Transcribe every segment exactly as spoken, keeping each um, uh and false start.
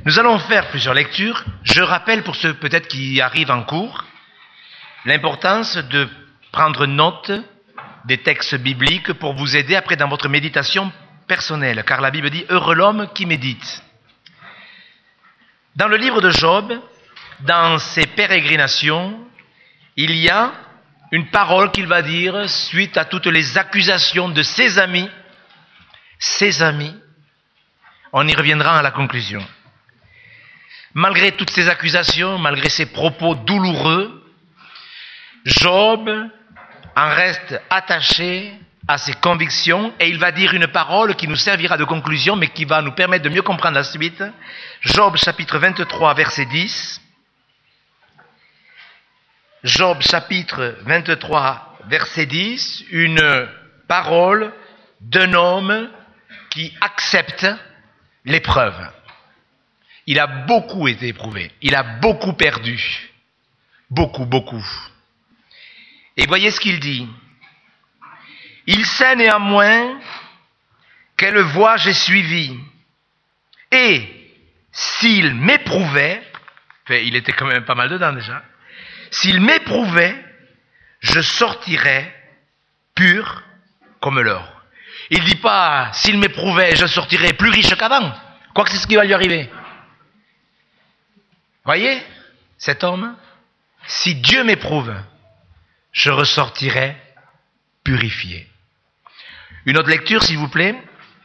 Nous allons faire plusieurs lectures. Je rappelle pour ceux peut-être qui arrivent en cours, l'importance de prendre note des textes bibliques pour vous aider après dans votre méditation personnelle, car la Bible dit « Heureux l'homme qui médite ». Dans le livre de Job, dans ses pérégrinations, il y a une parole qu'il va dire suite à toutes les accusations de ses amis. Ses amis, on y reviendra à la conclusion. Malgré toutes ces accusations, malgré ces propos douloureux, Job en reste attaché à ses convictions et il va dire une parole qui nous servira de conclusion mais qui va nous permettre de mieux comprendre la suite. Job chapitre vingt-trois verset dix. Job chapitre vingt-trois verset dix, une parole d'un homme qui accepte l'épreuve. Il a beaucoup été éprouvé, il a beaucoup perdu, beaucoup, beaucoup. Et voyez ce qu'il dit. Il sait néanmoins quelle voie j'ai suivie. Et s'il m'éprouvait, enfin, il était quand même pas mal dedans déjà, s'il m'éprouvait, je sortirais pur comme l'or. Il ne dit pas, s'il m'éprouvait, je sortirais plus riche qu'avant. Quoique c'est ce qui va lui arriver. Voyez, cet homme, si Dieu m'éprouve, je ressortirai purifié. Une autre lecture, s'il vous plaît.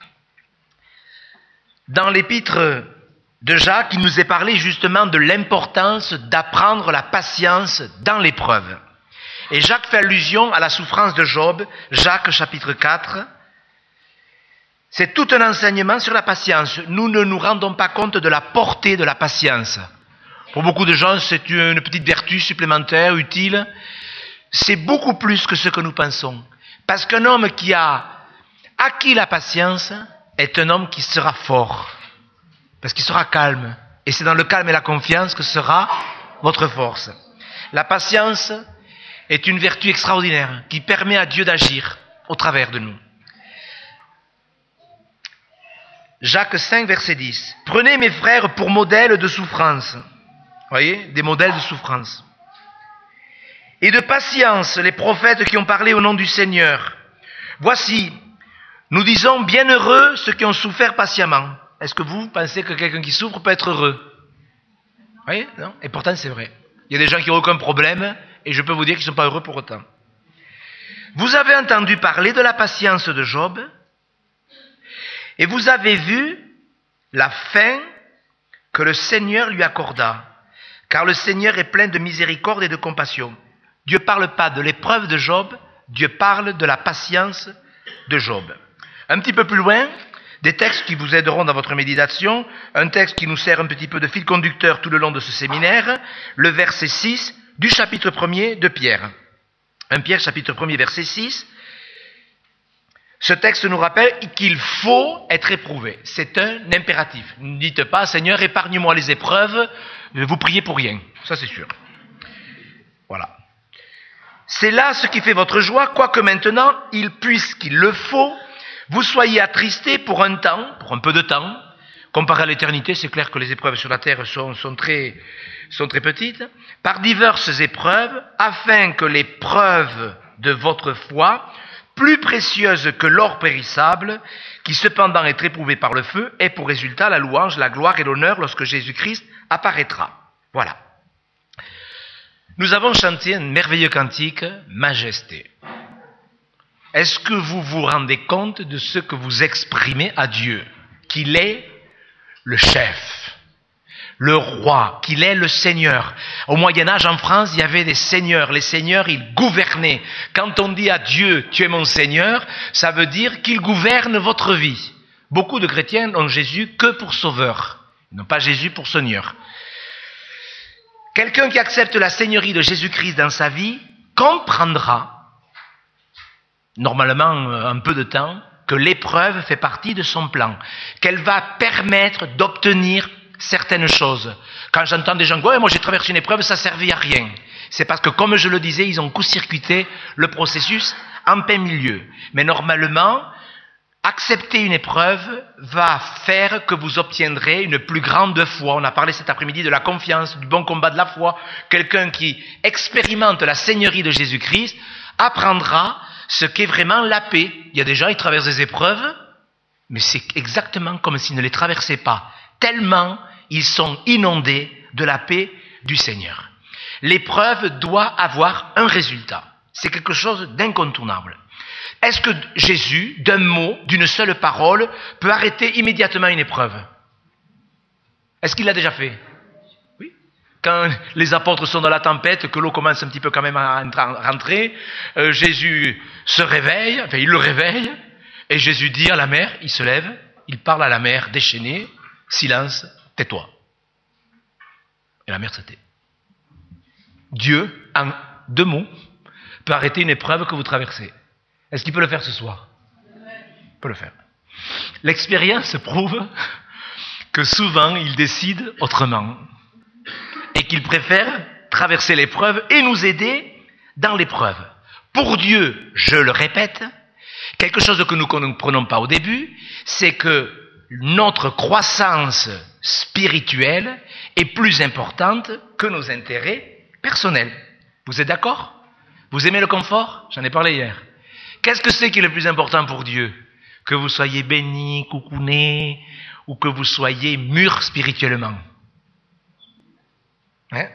Dans l'épître de Jacques, il nous est parlé justement de l'importance d'apprendre la patience dans l'épreuve. Et Jacques fait allusion à la souffrance de Job, Jacques chapitre quatre. C'est tout un enseignement sur la patience. Nous ne nous rendons pas compte de la portée de la patience. Pour beaucoup de gens, c'est une petite vertu supplémentaire, utile. C'est beaucoup plus que ce que nous pensons. Parce qu'un homme qui a acquis la patience est un homme qui sera fort. Parce qu'il sera calme. Et c'est dans le calme et la confiance que sera votre force. La patience est une vertu extraordinaire qui permet à Dieu d'agir au travers de nous. Jacques cinq, verset dix. « Prenez mes frères pour modèles de souffrance. » Voyez, des modèles de souffrance. « Et de patience, les prophètes qui ont parlé au nom du Seigneur. Voici, nous disons bienheureux ceux qui ont souffert patiemment. » Est-ce que vous pensez que quelqu'un qui souffre peut être heureux? Vous voyez, non? Et pourtant, c'est vrai. Il y a des gens qui n'ont aucun problème, et je peux vous dire qu'ils ne sont pas heureux pour autant. Vous avez entendu parler de la patience de Job, et vous avez vu la fin que le Seigneur lui accorda, car le Seigneur est plein de miséricorde et de compassion. Dieu ne parle pas de l'épreuve de Job, Dieu parle de la patience de Job. Un petit peu plus loin, des textes qui vous aideront dans votre méditation, un texte qui nous sert un petit peu de fil conducteur tout le long de ce séminaire, le verset six du chapitre premier de Pierre. un Pierre, chapitre premier, verset six. Ce texte nous rappelle qu'il faut être éprouvé. C'est un impératif. Ne dites pas, Seigneur, épargne-moi les épreuves, vous priez pour rien. Ça, c'est sûr. Voilà. C'est là ce qui fait votre joie, quoique maintenant, il puisse, qu'il le faut, vous soyez attristés pour un temps, pour un peu de temps. Comparé à l'éternité, c'est clair que les épreuves sur la terre sont, sont, très, sont très petites. Par diverses épreuves, afin que les preuves de votre foi, plus précieuse que l'or périssable, qui cependant est éprouvé par le feu, ait pour résultat la louange, la gloire et l'honneur lorsque Jésus-Christ apparaîtra. Voilà. Nous avons chanté un merveilleux cantique, Majesté. Est-ce que vous vous rendez compte de ce que vous exprimez à Dieu? Qu'il est le chef, le roi, qu'il est le Seigneur. Au Moyen-Âge, en France, il y avait des seigneurs. Les seigneurs, ils gouvernaient. Quand on dit à Dieu, tu es mon Seigneur, ça veut dire qu'il gouverne votre vie. Beaucoup de chrétiens n'ont Jésus que pour sauveur. Ils n'ont pas Jésus pour Seigneur. Quelqu'un qui accepte la seigneurie de Jésus-Christ dans sa vie comprendra, normalement un peu de temps, que l'épreuve fait partie de son plan, qu'elle va permettre d'obtenir certaines choses. Quand j'entends des gens dire ouais, « moi j'ai traversé une épreuve, ça ne servait à rien », c'est parce que, comme je le disais, ils ont court-circuité le processus en plein milieu. Mais normalement, accepter une épreuve va faire que vous obtiendrez une plus grande foi. On a parlé cet après-midi de la confiance, du bon combat de la foi. Quelqu'un qui expérimente la seigneurie de Jésus-Christ apprendra ce qu'est vraiment la paix. Il y a des gens qui traversent des épreuves, mais c'est exactement comme s'ils ne les traversaient pas, tellement ils sont inondés de la paix du Seigneur. L'épreuve doit avoir un résultat. C'est quelque chose d'incontournable. Est-ce que Jésus, d'un mot, d'une seule parole, peut arrêter immédiatement une épreuve? Est-ce qu'il l'a déjà fait? Oui. Quand les apôtres sont dans la tempête, que l'eau commence un petit peu quand même à rentrer, euh, Jésus se réveille, enfin il le réveille, et Jésus dit à la mer, il se lève, il parle à la mer déchaînée, silence, tais-toi. Et la mer se tait. Dieu, en deux mots, peut arrêter une épreuve que vous traversez. Est-ce qu'il peut le faire ce soir? Il peut le faire. L'expérience prouve que souvent il décide autrement et qu'il préfère traverser l'épreuve et nous aider dans l'épreuve. Pour Dieu, je le répète, quelque chose que nous ne comprenons pas au début, c'est que notre croissance spirituelle est plus importante que nos intérêts personnels. Vous êtes d'accord? Vous aimez le confort? J'en ai parlé hier. Qu'est-ce que c'est qui est le plus important pour Dieu? Que vous soyez bénis, coucounés, ou que vous soyez mûrs spirituellement. Hein?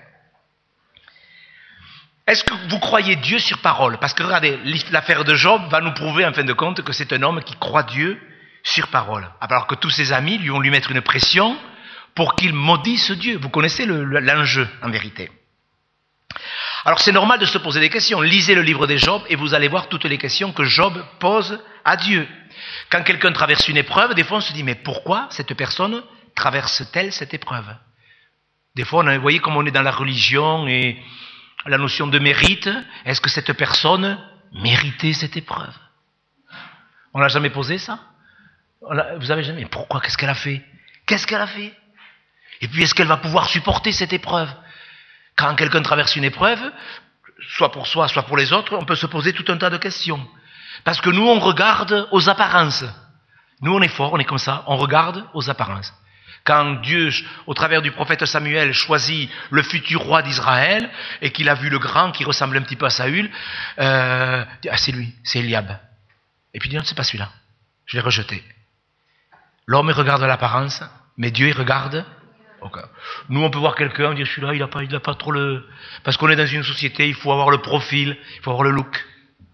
Est-ce que vous croyez Dieu sur parole? Parce que regardez, l'affaire de Job va nous prouver en fin de compte que c'est un homme qui croit Dieu sur parole. Alors que tous ses amis lui ont lui mettre une pression pour qu'il maudisse Dieu. Vous connaissez le, l'enjeu en vérité. Alors c'est normal de se poser des questions. Lisez le livre de Job et vous allez voir toutes les questions que Job pose à Dieu. Quand quelqu'un traverse une épreuve, des fois on se dit mais pourquoi cette personne traverse-t-elle cette épreuve? Des fois, on a, vous voyez comme on est dans la religion et la notion de mérite. Est-ce que cette personne méritait cette épreuve? On l'a jamais posé ça? On l'a, vous avez jamais? Pourquoi? Qu'est-ce qu'elle a fait? Qu'est-ce qu'elle a fait? Et puis est-ce qu'elle va pouvoir supporter cette épreuve? Quand quelqu'un traverse une épreuve, soit pour soi, soit pour les autres, on peut se poser tout un tas de questions. Parce que nous, on regarde aux apparences. Nous, on est fort, on est comme ça, on regarde aux apparences. Quand Dieu, au travers du prophète Samuel, choisit le futur roi d'Israël, et qu'il a vu le grand qui ressemble un petit peu à Saül, euh, ah, c'est lui, c'est Eliab. Et puis il dit non, c'est pas celui-là, je l'ai rejeté. L'homme, il regarde l'apparence, mais Dieu, il regarde. Okay. Nous, on peut voir quelqu'un, on dit celui-là, il n'a pas, il a pas trop le... Parce qu'on est dans une société, il faut avoir le profil, il faut avoir le look.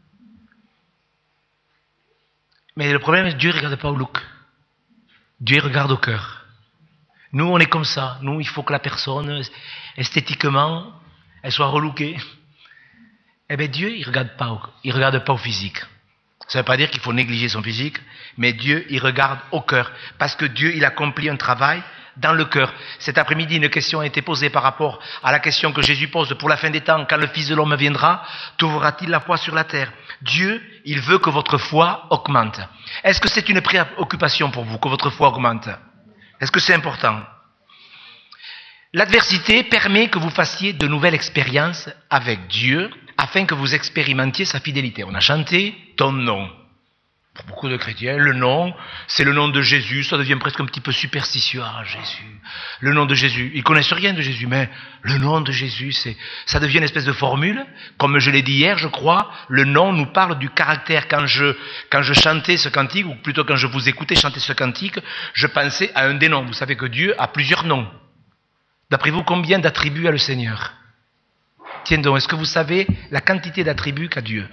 Mais le problème, c'est que Dieu ne regarde pas au look. Dieu il regarde au cœur. Nous, on est comme ça. Nous, il faut que la personne, esthétiquement, elle soit relookée. Eh bien, Dieu, il ne regarde pas au, il regarde pas au physique. Ça ne veut pas dire qu'il faut négliger son physique, mais Dieu, il regarde au cœur. Parce que Dieu, il accomplit un travail dans le cœur. Cet après-midi, une question a été posée par rapport à la question que Jésus pose pour la fin des temps. Quand le Fils de l'homme viendra, trouvera-t-il la foi sur la terre? Dieu, il veut que votre foi augmente. Est-ce que c'est une préoccupation pour vous, que votre foi augmente? Est-ce que c'est important? L'adversité permet que vous fassiez de nouvelles expériences avec Dieu, afin que vous expérimentiez sa fidélité. On a chanté « Ton nom ». Pour beaucoup de chrétiens, le nom, c'est le nom de Jésus, ça devient presque un petit peu superstitieux. Ah, Jésus, le nom de Jésus. Ils ne connaissent rien de Jésus, mais le nom de Jésus, c'est, ça devient une espèce de formule. Comme je l'ai dit hier, je crois, le nom nous parle du caractère. Quand je, quand je chantais ce cantique, ou plutôt quand je vous écoutais chanter ce cantique, je pensais à un des noms. Vous savez que Dieu a plusieurs noms. D'après vous, combien d'attributs a le Seigneur? Tiens donc, est-ce que vous savez la quantité d'attributs qu'a Dieu?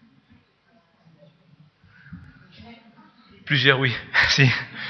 Plusieurs, oui. Si.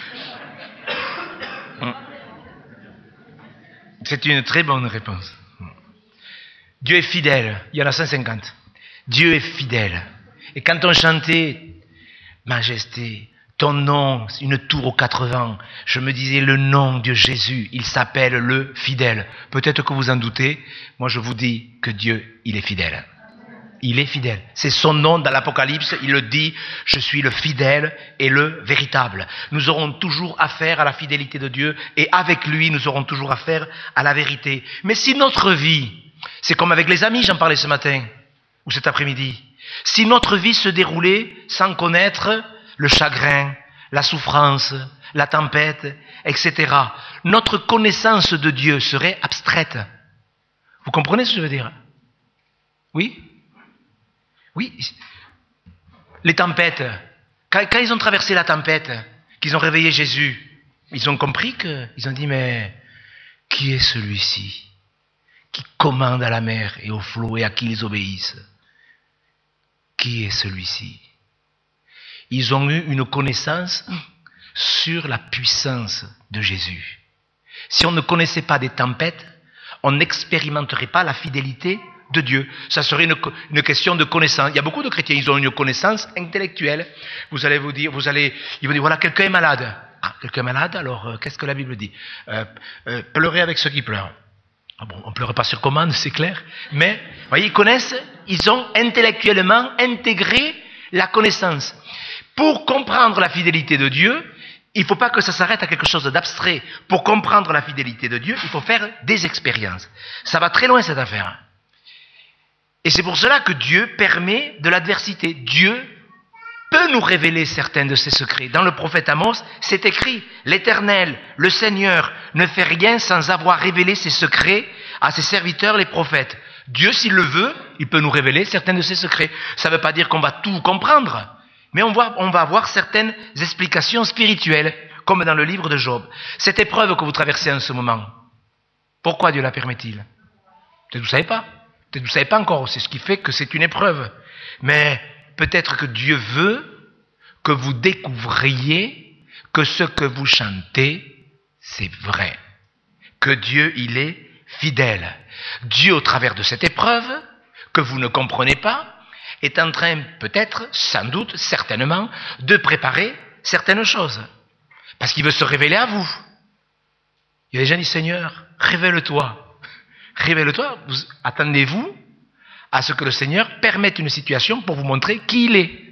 C'est une très bonne réponse. Dieu est fidèle. Il y en a cent cinquante. Dieu est fidèle. Et quand on chantait « Majesté, ton nom, une tour aux quatre vents », je me disais le nom de Jésus, il s'appelle le fidèle. Peut-être que vous en doutez. Moi, je vous dis que Dieu, il est fidèle. Il est fidèle. C'est son nom dans l'Apocalypse. Il le dit, je suis le fidèle et le véritable. Nous aurons toujours affaire à la fidélité de Dieu et avec lui, nous aurons toujours affaire à la vérité. Mais si notre vie, c'est comme avec les amis, j'en parlais ce matin ou cet après-midi, si notre vie se déroulait sans connaître le chagrin, la souffrance, la tempête, et cetera, notre connaissance de Dieu serait abstraite. Vous comprenez ce que je veux dire? Oui? Oui. Les tempêtes, quand, quand ils ont traversé la tempête, qu'ils ont réveillé Jésus, ils ont compris que, ils ont dit, mais qui est celui-ci qui commande à la mer et aux flots et à qui ils obéissent? Qui est celui-ci? Ils ont eu une connaissance sur la puissance de Jésus. Si on ne connaissait pas des tempêtes, on n'expérimenterait pas la fidélité de Dieu. Ça serait une, une question de connaissance. Il y a beaucoup de chrétiens, ils ont une connaissance intellectuelle. Vous allez vous dire, vous allez, ils vont dire, voilà, quelqu'un est malade. Ah, quelqu'un est malade, alors euh, qu'est-ce que la Bible dit? euh, euh, Pleurez avec ceux qui pleurent. Ah bon, on ne pleure pas sur commande, c'est clair. Mais, vous voyez, ils connaissent, ils ont intellectuellement intégré la connaissance. Pour comprendre la fidélité de Dieu, il ne faut pas que ça s'arrête à quelque chose d'abstrait. Pour comprendre la fidélité de Dieu, il faut faire des expériences. Ça va très loin cette affaire. Et c'est pour cela que Dieu permet de l'adversité. Dieu peut nous révéler certains de ses secrets. Dans le prophète Amos, c'est écrit, l'Éternel, le Seigneur, ne fait rien sans avoir révélé ses secrets à ses serviteurs les prophètes. Dieu, s'il le veut, il peut nous révéler certains de ses secrets. Ça ne veut pas dire qu'on va tout comprendre. Mais on va, on va avoir certaines explications spirituelles, comme dans le livre de Job. Cette épreuve que vous traversez en ce moment, pourquoi Dieu la permet-il? Peut-être que vous ne savez pas. Peut-être que vous ne savez pas encore. C'est ce qui fait que c'est une épreuve. Mais peut-être que Dieu veut que vous découvriez que ce que vous chantez, c'est vrai. Que Dieu, il est fidèle. Dieu, au travers de cette épreuve, que vous ne comprenez pas, est en train, peut-être, sans doute, certainement, de préparer certaines choses. Parce qu'il veut se révéler à vous. Il y a des gens qui disent, Seigneur, révèle-toi. Révèle-toi. Vous, attendez-vous à ce que le Seigneur permette une situation pour vous montrer qui il est.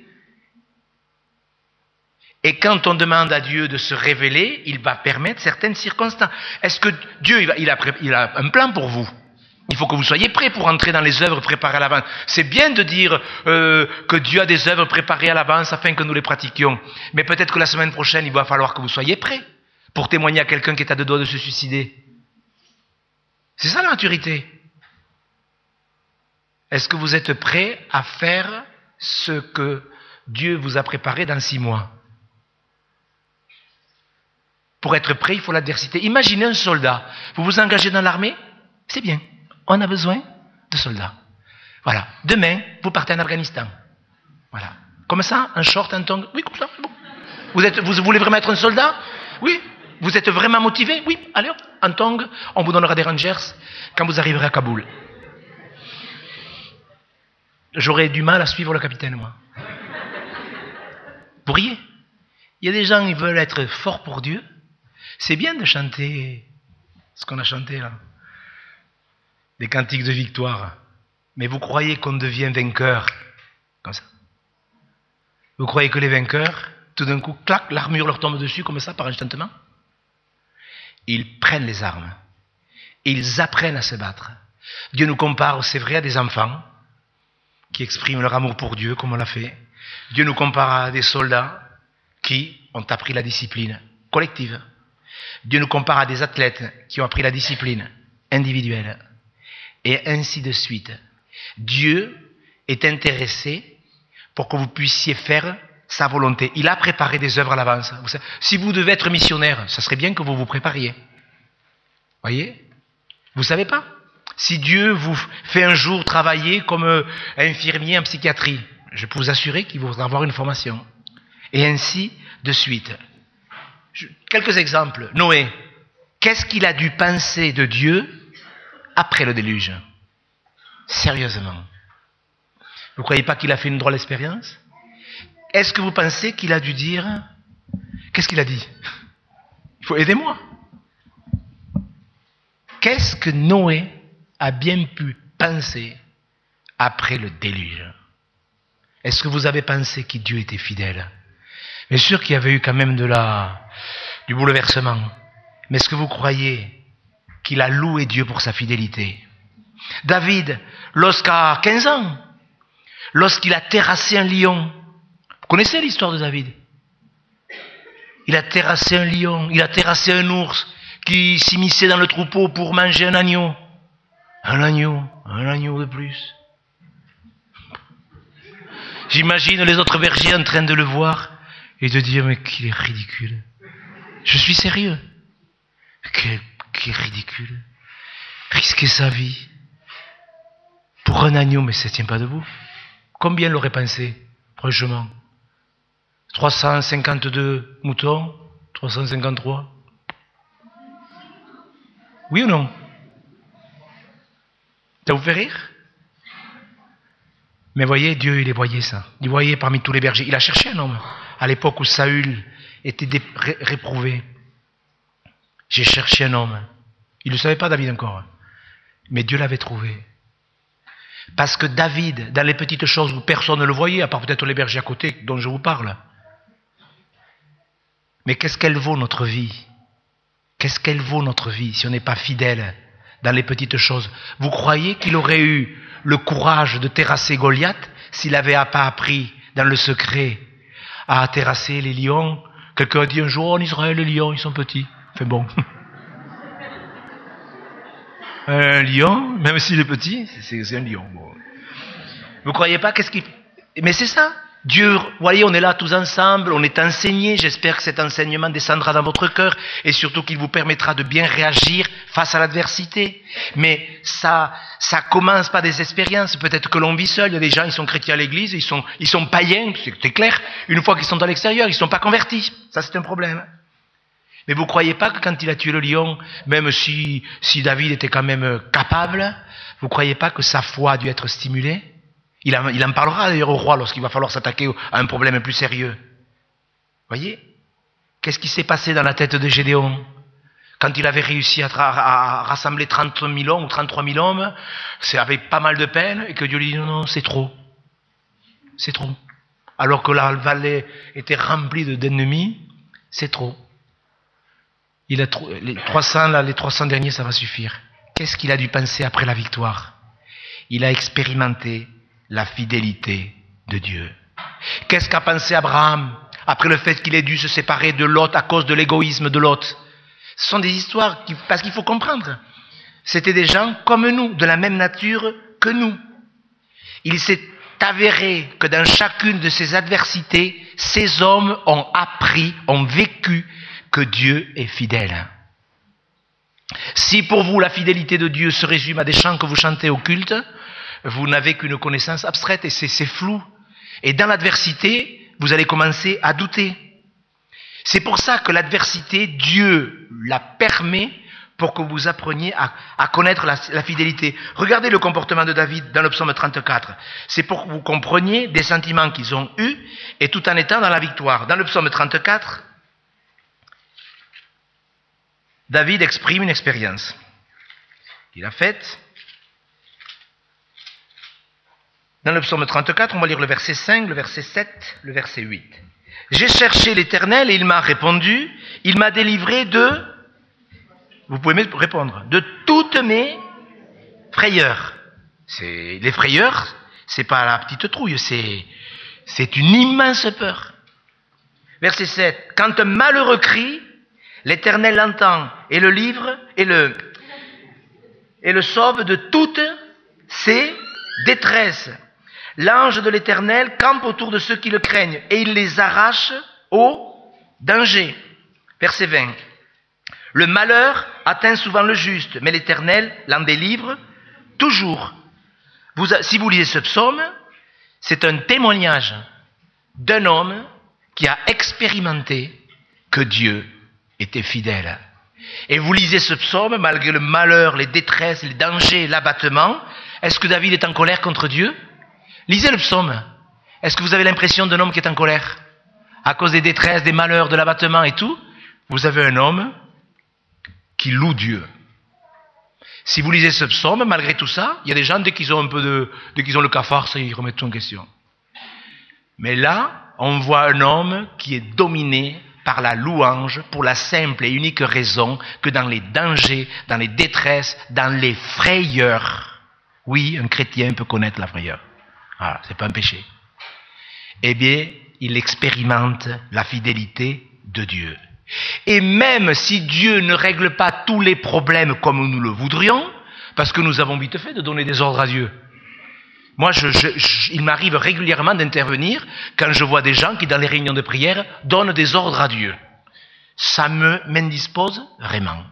Et quand on demande à Dieu de se révéler, il va permettre certaines circonstances. Est-ce que Dieu, il a, il a, il a un plan pour vous? Il faut que vous soyez prêts pour entrer dans les œuvres préparées à l'avance. C'est bien de dire euh, que Dieu a des œuvres préparées à l'avance afin que nous les pratiquions. Mais peut-être que la semaine prochaine, il va falloir que vous soyez prêts pour témoigner à quelqu'un qui est à deux doigts de se suicider. C'est ça la maturité. Est-ce que vous êtes prêts à faire ce que Dieu vous a préparé dans six mois? Pour être prêt, il faut l'adversité. Imaginez un soldat. Vous vous engagez dans l'armée? C'est bien. On a besoin de soldats. Voilà. Demain, vous partez en Afghanistan. Voilà. Comme ça, un short, un tongs. Oui, comme ça. Bon. Vous, êtes, vous voulez vraiment être un soldat? Oui. Vous êtes vraiment motivé? Oui. Allez, en tongs, on vous donnera des rangers quand vous arriverez à Kaboul. J'aurais du mal à suivre le capitaine, moi. Vous riez? Il y a des gens qui veulent être forts pour Dieu. C'est bien de chanter ce qu'on a chanté là. Des cantiques de victoire. Mais vous croyez qu'on devient vainqueur comme ça? Vous croyez que les vainqueurs, tout d'un coup, clac, l'armure leur tombe dessus comme ça, par enchantement? Ils prennent les armes. Ils apprennent à se battre. Dieu nous compare, c'est vrai, à des enfants qui expriment leur amour pour Dieu, comme on l'a fait. Dieu nous compare à des soldats qui ont appris la discipline collective. Dieu nous compare à des athlètes qui ont appris la discipline individuelle. Et ainsi de suite. Dieu est intéressé pour que vous puissiez faire sa volonté. Il a préparé des œuvres à l'avance. Si vous devez être missionnaire, ça serait bien que vous vous prépariez. Voyez? Vous ne savez pas? Si Dieu vous fait un jour travailler comme infirmier en psychiatrie, je peux vous assurer qu'il vous avoir une formation. Et ainsi de suite. Je, quelques exemples. Noé. Qu'est-ce qu'il a dû penser de Dieu après le déluge? Sérieusement. Vous ne croyez pas qu'il a fait une drôle d'expérience? Est-ce que vous pensez qu'il a dû dire... Qu'est-ce qu'il a dit? Il faut aider moi. Qu'est-ce que Noé a bien pu penser après le déluge? Est-ce que vous avez pensé que Dieu était fidèle? Bien sûr qu'il y avait eu quand même de la, du bouleversement. Mais est-ce que vous croyez qu'il a loué Dieu pour sa fidélité? David, lorsqu'à quinze ans, lorsqu'il a terrassé un lion, vous connaissez l'histoire de David? Il a terrassé un lion, il a terrassé un ours qui s'immisçait dans le troupeau pour manger un agneau. Un agneau, un agneau de plus. J'imagine les autres bergers en train de le voir et de dire, mais qu'il est ridicule. Je suis sérieux. Quel, quel ridicule. Risquer sa vie. Pour un agneau, mais ça ne tient pas debout. Combien l'aurait pensé, franchement? trois cent cinquante-deux moutons, trois cent cinquante-trois. Oui ou non? Ça vous fait rire? Mais voyez, Dieu, il les voyait ça. Il voyait parmi tous les bergers. Il a cherché un homme. À l'époque où Saül était dé- ré- réprouvé. J'ai cherché un homme. Il ne le savait pas, David, encore. Mais Dieu l'avait trouvé. Parce que David, dans les petites choses où personne ne le voyait, à part peut-être les bergers à côté dont je vous parle. Mais qu'est-ce qu'elle vaut notre vie? Qu'est-ce qu'elle vaut notre vie si on n'est pas fidèle dans les petites choses? Vous croyez qu'il aurait eu le courage de terrasser Goliath s'il n'avait pas appris dans le secret à terrasser les lions? Quelqu'un a dit un jour, en Israël, les lions, ils sont petits. Enfin bon. Un lion, même s'il est petit, c'est, c'est un lion. Bon. Vous croyez pas qu'est-ce qui... Mais c'est ça. Dieu, vous voyez, on est là tous ensemble, on est enseignés. J'espère que cet enseignement descendra dans votre cœur et surtout qu'il vous permettra de bien réagir face à l'adversité. Mais ça, ça commence par des expériences. Peut-être que l'on vit seul. Il y a des gens, ils sont chrétiens à l'église, ils sont, ils sont païens, c'est clair. Une fois qu'ils sont à l'extérieur, ils ne sont pas convertis. Ça, c'est un problème. Mais vous ne croyez pas que quand il a tué le lion, même si, si David était quand même capable, vous ne croyez pas que sa foi a dû être stimulée? Il en, il en parlera d'ailleurs au roi lorsqu'il va falloir s'attaquer à un problème plus sérieux. Voyez? Qu'est-ce qui s'est passé dans la tête de Gédéon? Quand il avait réussi à, tra- à rassembler trente mille hommes ou trente-trois mille hommes, c'est avec pas mal de peine, et que Dieu lui dit non, non, c'est trop. C'est trop. Alors que la vallée était remplie de, d'ennemis, c'est trop. Il a tro- les trois cents, là, les trois cents derniers, ça va suffire. Qu'est-ce qu'il a dû penser après la victoire? Il a expérimenté la fidélité de Dieu. Qu'est-ce qu'a pensé Abraham après le fait qu'il ait dû se séparer de Lot à cause de l'égoïsme de Lot? Ce sont des histoires qui, parce qu'il faut comprendre. C'était des gens comme nous, de la même nature que nous. Il s'est avéré que dans chacune de ces adversités, ces hommes ont appris, ont vécu que Dieu est fidèle. Si pour vous la fidélité de Dieu se résume à des chants que vous chantez au culte, vous n'avez qu'une connaissance abstraite et c'est, c'est flou. Et dans l'adversité, vous allez commencer à douter. C'est pour ça que l'adversité, Dieu la permet pour que vous appreniez à, à connaître la, la fidélité. Regardez le comportement de David dans le psaume trente-quatre. C'est pour que vous compreniez des sentiments qu'ils ont eus et tout en étant dans la victoire. Dans le psaume trente-quatre, David exprime une expérience qu'il a faite. Dans le psaume trente-quatre, on va lire le verset cinq, le verset sept, le verset huit. « J'ai cherché l'Éternel et il m'a répondu, il m'a délivré de... » Vous pouvez me répondre. « De toutes mes frayeurs. » C'est, les frayeurs, c'est pas la petite trouille, c'est, c'est une immense peur. Verset sept. « Quand un malheureux crie, l'Éternel l'entend et le livre et le, et le sauve de toutes ses détresses. L'ange de l'Éternel campe autour de ceux qui le craignent et il les arrache au danger. » Verset vingt. « Le malheur atteint souvent le juste, mais l'Éternel l'en délivre toujours. » Vous, si vous lisez ce psaume, c'est un témoignage d'un homme qui a expérimenté que Dieu était fidèle. Et vous lisez ce psaume, malgré le malheur, les détresses, les dangers, l'abattement, est-ce que David est en colère contre Dieu? Lisez le psaume. Est-ce que vous avez l'impression d'un homme qui est en colère? À cause des détresses, des malheurs, de l'abattement et tout? Vous avez un homme qui loue Dieu. Si vous lisez ce psaume, malgré tout ça, il y a des gens, dès qu'ils ont un peu de, dès qu'ils ont le cafard, ça, ils remettent tout en question. Mais là, on voit un homme qui est dominé par la louange pour la simple et unique raison que dans les dangers, dans les détresses, dans les frayeurs, oui, un chrétien peut connaître la frayeur. Voilà, c'est pas un péché. Eh bien, il expérimente la fidélité de Dieu. Et même si Dieu ne règle pas tous les problèmes comme nous le voudrions, parce que nous avons vite fait de donner des ordres à Dieu. Moi, je, je, je, il m'arrive régulièrement d'intervenir quand je vois des gens qui, dans les réunions de prière, donnent des ordres à Dieu. Ça me m'indispose vraiment.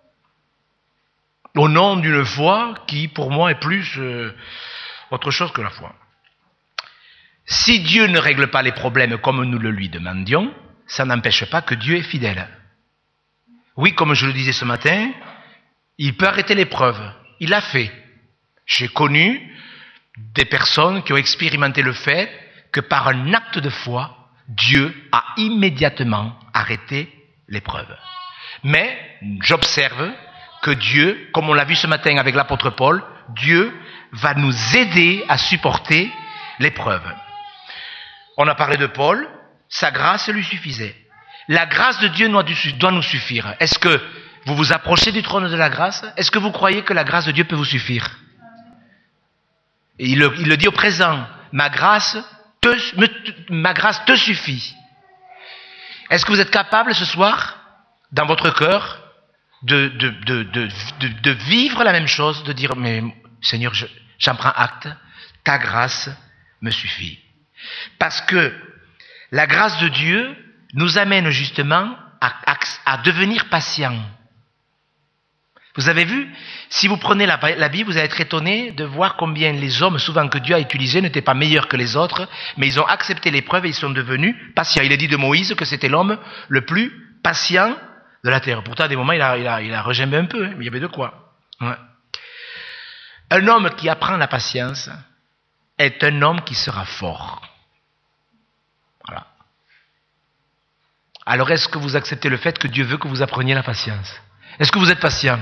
Au nom d'une foi qui, pour moi, est plus euh, autre chose que la foi. Si Dieu ne règle pas les problèmes comme nous le lui demandions, ça n'empêche pas que Dieu est fidèle. Oui, comme je le disais ce matin, il peut arrêter l'épreuve. Il l'a fait. J'ai connu des personnes qui ont expérimenté le fait que par un acte de foi, Dieu a immédiatement arrêté l'épreuve. Mais j'observe que Dieu, comme on l'a vu ce matin avec l'apôtre Paul, Dieu va nous aider à supporter l'épreuve. On a parlé de Paul, sa grâce lui suffisait. La grâce de Dieu doit nous suffire. Est-ce que vous vous approchez du trône de la grâce? Est-ce que vous croyez que la grâce de Dieu peut vous suffire? Et il, le, il le dit au présent, ma grâce, te, me, ma grâce te suffit. Est-ce que vous êtes capable ce soir, dans votre cœur, de, de, de, de, de, de vivre la même chose, de dire, mais Seigneur, je, j'en prends acte, ta grâce me suffit. Parce que la grâce de Dieu nous amène justement à, à, à devenir patients. Vous avez vu, si vous prenez la, la Bible, vous allez être étonné de voir combien les hommes, souvent que Dieu a utilisés, n'étaient pas meilleurs que les autres, mais ils ont accepté l'épreuve et ils sont devenus patients. Il a dit de Moïse que c'était l'homme le plus patient de la terre. Pourtant, à des moments, il a, il a, il a regimbé un peu, hein, mais il y avait de quoi. Ouais. Un homme qui apprend la patience est un homme qui sera fort. Voilà. Alors, est-ce que vous acceptez le fait que Dieu veut que vous appreniez la patience? Est-ce que vous êtes patient?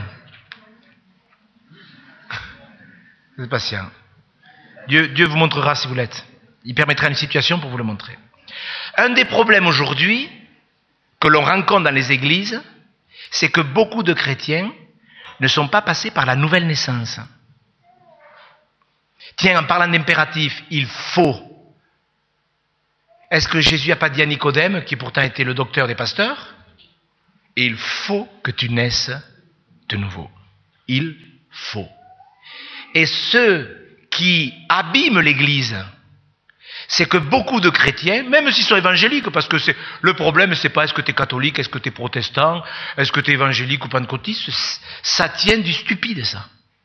Vous êtes patient. Dieu, Dieu vous montrera si vous l'êtes. Il permettra une situation pour vous le montrer. Un des problèmes aujourd'hui que l'on rencontre dans les églises, c'est que beaucoup de chrétiens ne sont pas passés par la nouvelle naissance. Tiens, en parlant d'impératif, il faut. Est-ce que Jésus n'a pas dit à Nicodème, qui pourtant était le docteur des pasteurs? Il faut que tu naisses de nouveau. Il faut. Et ce qui abîme l'Église, c'est que beaucoup de chrétiens, même s'ils sont évangéliques, parce que c'est, le problème, c'est pas est-ce que tu es catholique, est-ce que tu es protestant, est-ce que tu es évangélique ou pentecôtiste, ça tient du stupide, ça.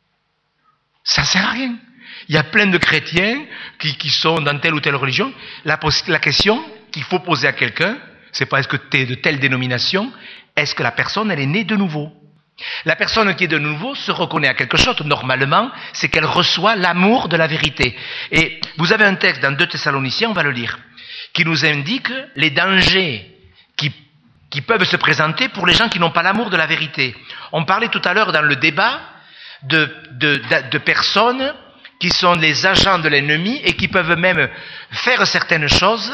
Ça sert à rien. Il y a plein de chrétiens qui, qui sont dans telle ou telle religion. La, la question qu'il faut poser à quelqu'un, c'est pas est-ce que tu es de telle dénomination, est-ce que la personne, elle est née de nouveau? La personne qui est de nouveau se reconnaît à quelque chose, normalement, c'est qu'elle reçoit l'amour de la vérité. Et vous avez un texte dans deux Thessaloniciens, on va le lire, qui nous indique les dangers qui, qui peuvent se présenter pour les gens qui n'ont pas l'amour de la vérité. On parlait tout à l'heure dans le débat de, de, de, de personnes qui sont les agents de l'ennemi et qui peuvent même faire certaines choses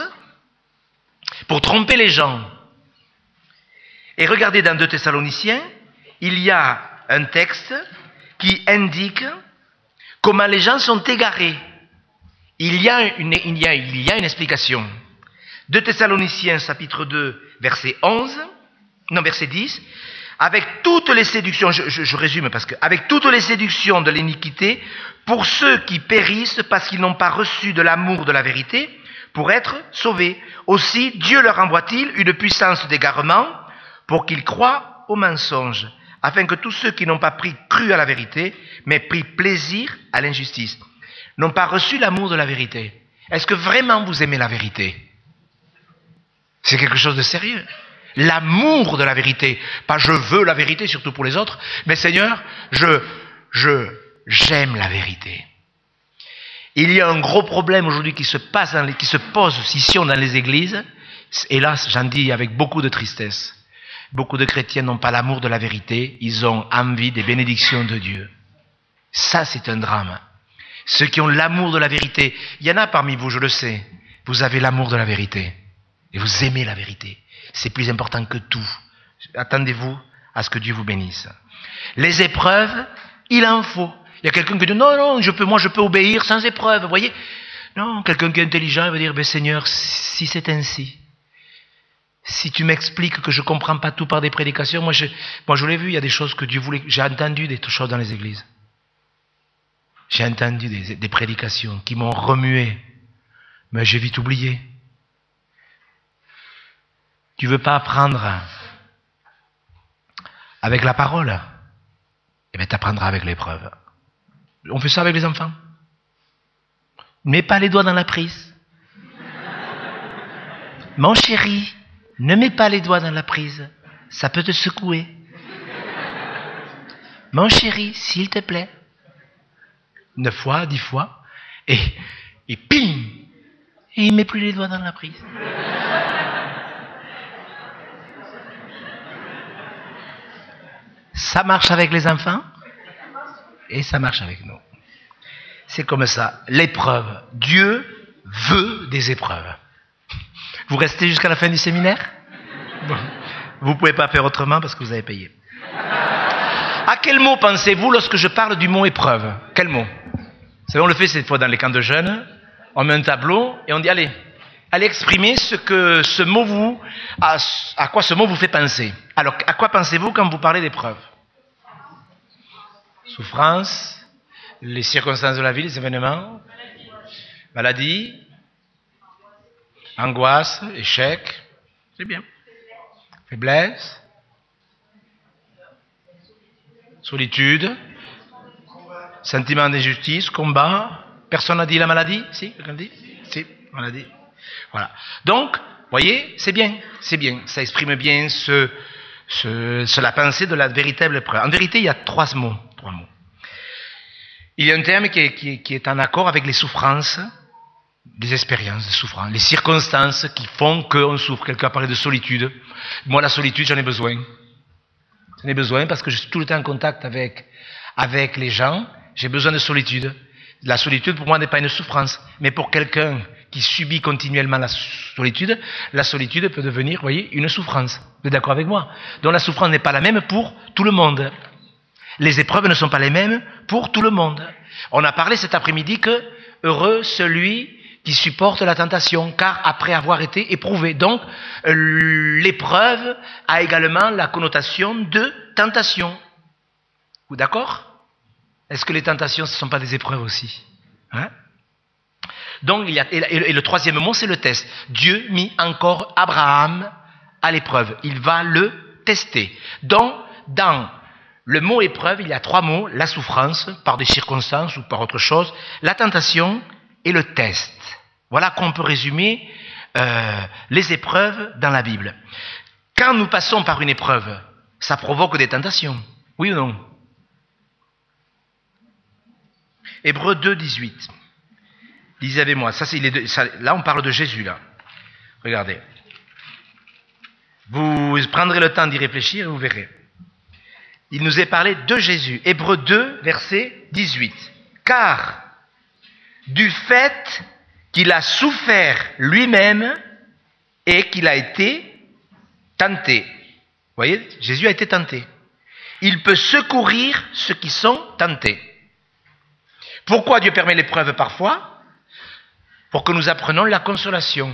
pour tromper les gens. Et regardez dans deux Thessaloniciens, il y a un texte qui indique comment les gens sont égarés. Il y a une, il y a, il y a une explication. deux Thessaloniciens, chapitre deux, verset onze, non, verset dix, avec toutes les séductions, je, je, je résume parce que, avec toutes les séductions de l'iniquité, pour ceux qui périssent parce qu'ils n'ont pas reçu de l'amour de la vérité, pour être sauvés. Aussi, Dieu leur envoie-t-il une puissance d'égarement pour qu'ils croient au mensonge, afin que tous ceux qui n'ont pas pris cru à la vérité, mais pris plaisir à l'injustice, n'ont pas reçu l'amour de la vérité. Est-ce que vraiment vous aimez la vérité? C'est quelque chose de sérieux. L'amour de la vérité. Pas je veux la vérité, surtout pour les autres, mais Seigneur, je, je, j'aime la vérité. Il y a un gros problème aujourd'hui qui se passe, dans les, qui se pose ici dans les églises. Hélas, j'en dis avec beaucoup de tristesse. Beaucoup de chrétiens n'ont pas l'amour de la vérité, ils ont envie des bénédictions de Dieu. Ça, c'est un drame. Ceux qui ont l'amour de la vérité, il y en a parmi vous, je le sais, vous avez l'amour de la vérité. Et vous aimez la vérité. C'est plus important que tout. Attendez-vous à ce que Dieu vous bénisse. Les épreuves, il en faut. Il y a quelqu'un qui dit, non, non, je peux, moi je peux obéir sans épreuve, vous voyez. Non, quelqu'un qui est intelligent, il va dire, ben Seigneur, si c'est ainsi, Si tu m'expliques que je ne comprends pas tout par des prédications, moi je, moi je l'ai vu, il y a des choses que Dieu voulait. J'ai entendu des choses dans les églises. J'ai entendu des, des prédications qui m'ont remué, mais j'ai vite oublié. Tu ne veux pas apprendre avec la parole? Eh bien, tu apprendras avec l'épreuve. On fait ça avec les enfants. Ne mets pas les doigts dans la prise. Mon chéri, ne mets pas les doigts dans la prise. Ça peut te secouer. Mon chéri, s'il te plaît. Neuf fois, dix fois. Et, et ping! Et il ne met plus les doigts dans la prise. Ça marche avec les enfants et ça marche avec nous. C'est comme ça. L'épreuve. Dieu veut des épreuves. Vous restez jusqu'à la fin du séminaire? Bon. Vous ne pouvez pas faire autrement parce que vous avez payé. À quel mot pensez-vous lorsque je parle du mot épreuve? Quel mot? Vous savez, on le fait cette fois dans les camps de jeunes. On met un tableau et on dit allez, allez exprimer ce que ce mot vous, à, à quoi ce mot vous fait penser. Alors, à quoi pensez-vous quand vous parlez d'épreuve? Souffrance, les circonstances de la vie, les événements, maladie, angoisse, échec, c'est bien. Faiblesse, solitude, sentiment d'injustice, combat. Personne n'a dit la maladie? Si, quelqu'un dit? Si, maladie. Voilà. Donc, voyez, c'est bien, c'est bien. Ça exprime bien ce, ce, ce, la pensée de la véritable épreuve. En vérité, il y a trois mots. Trois mots. Il y a un terme qui est, qui est, qui est en accord avec les souffrances, les expériences de souffrance, les circonstances qui font qu'on souffre. Quelqu'un a parlé de solitude. Moi, la solitude, j'en ai besoin. J'en ai besoin parce que je suis tout le temps en contact avec, avec les gens. J'ai besoin de solitude. La solitude, pour moi, n'est pas une souffrance. Mais pour quelqu'un qui subit continuellement la solitude, la solitude peut devenir, vous voyez, une souffrance. Vous êtes d'accord avec moi? Donc la souffrance n'est pas la même pour tout le monde. Les épreuves ne sont pas les mêmes pour tout le monde. On a parlé cet après-midi que heureux celui qui supporte la tentation, car après avoir été éprouvé. Donc, l'épreuve a également la connotation de tentation. Vous d'accord? Est-ce que les tentations, ce ne sont pas des épreuves aussi? Hein? Donc, il y a, et le troisième mot, c'est le test. Dieu mit encore Abraham à l'épreuve. Il va le tester. Donc, dans le mot épreuve, il y a trois mots. La souffrance, par des circonstances ou par autre chose. La tentation et le test. Voilà qu'on peut résumer euh, les épreuves dans la Bible. Quand nous passons par une épreuve, ça provoque des tentations. Oui ou non? Hébreux deux, dix-huit. Lisez avec moi. Ça, c'est les deux, ça, là, on parle de Jésus, là. Regardez. Vous prendrez le temps d'y réfléchir et vous verrez. Il nous est parlé de Jésus. Hébreux deux, verset dix-huit. Car, du fait qu'il a souffert lui-même et qu'il a été tenté. Vous voyez, Jésus a été tenté. Il peut secourir ceux qui sont tentés. Pourquoi Dieu permet l'épreuve parfois? Pour que nous apprenions la consolation.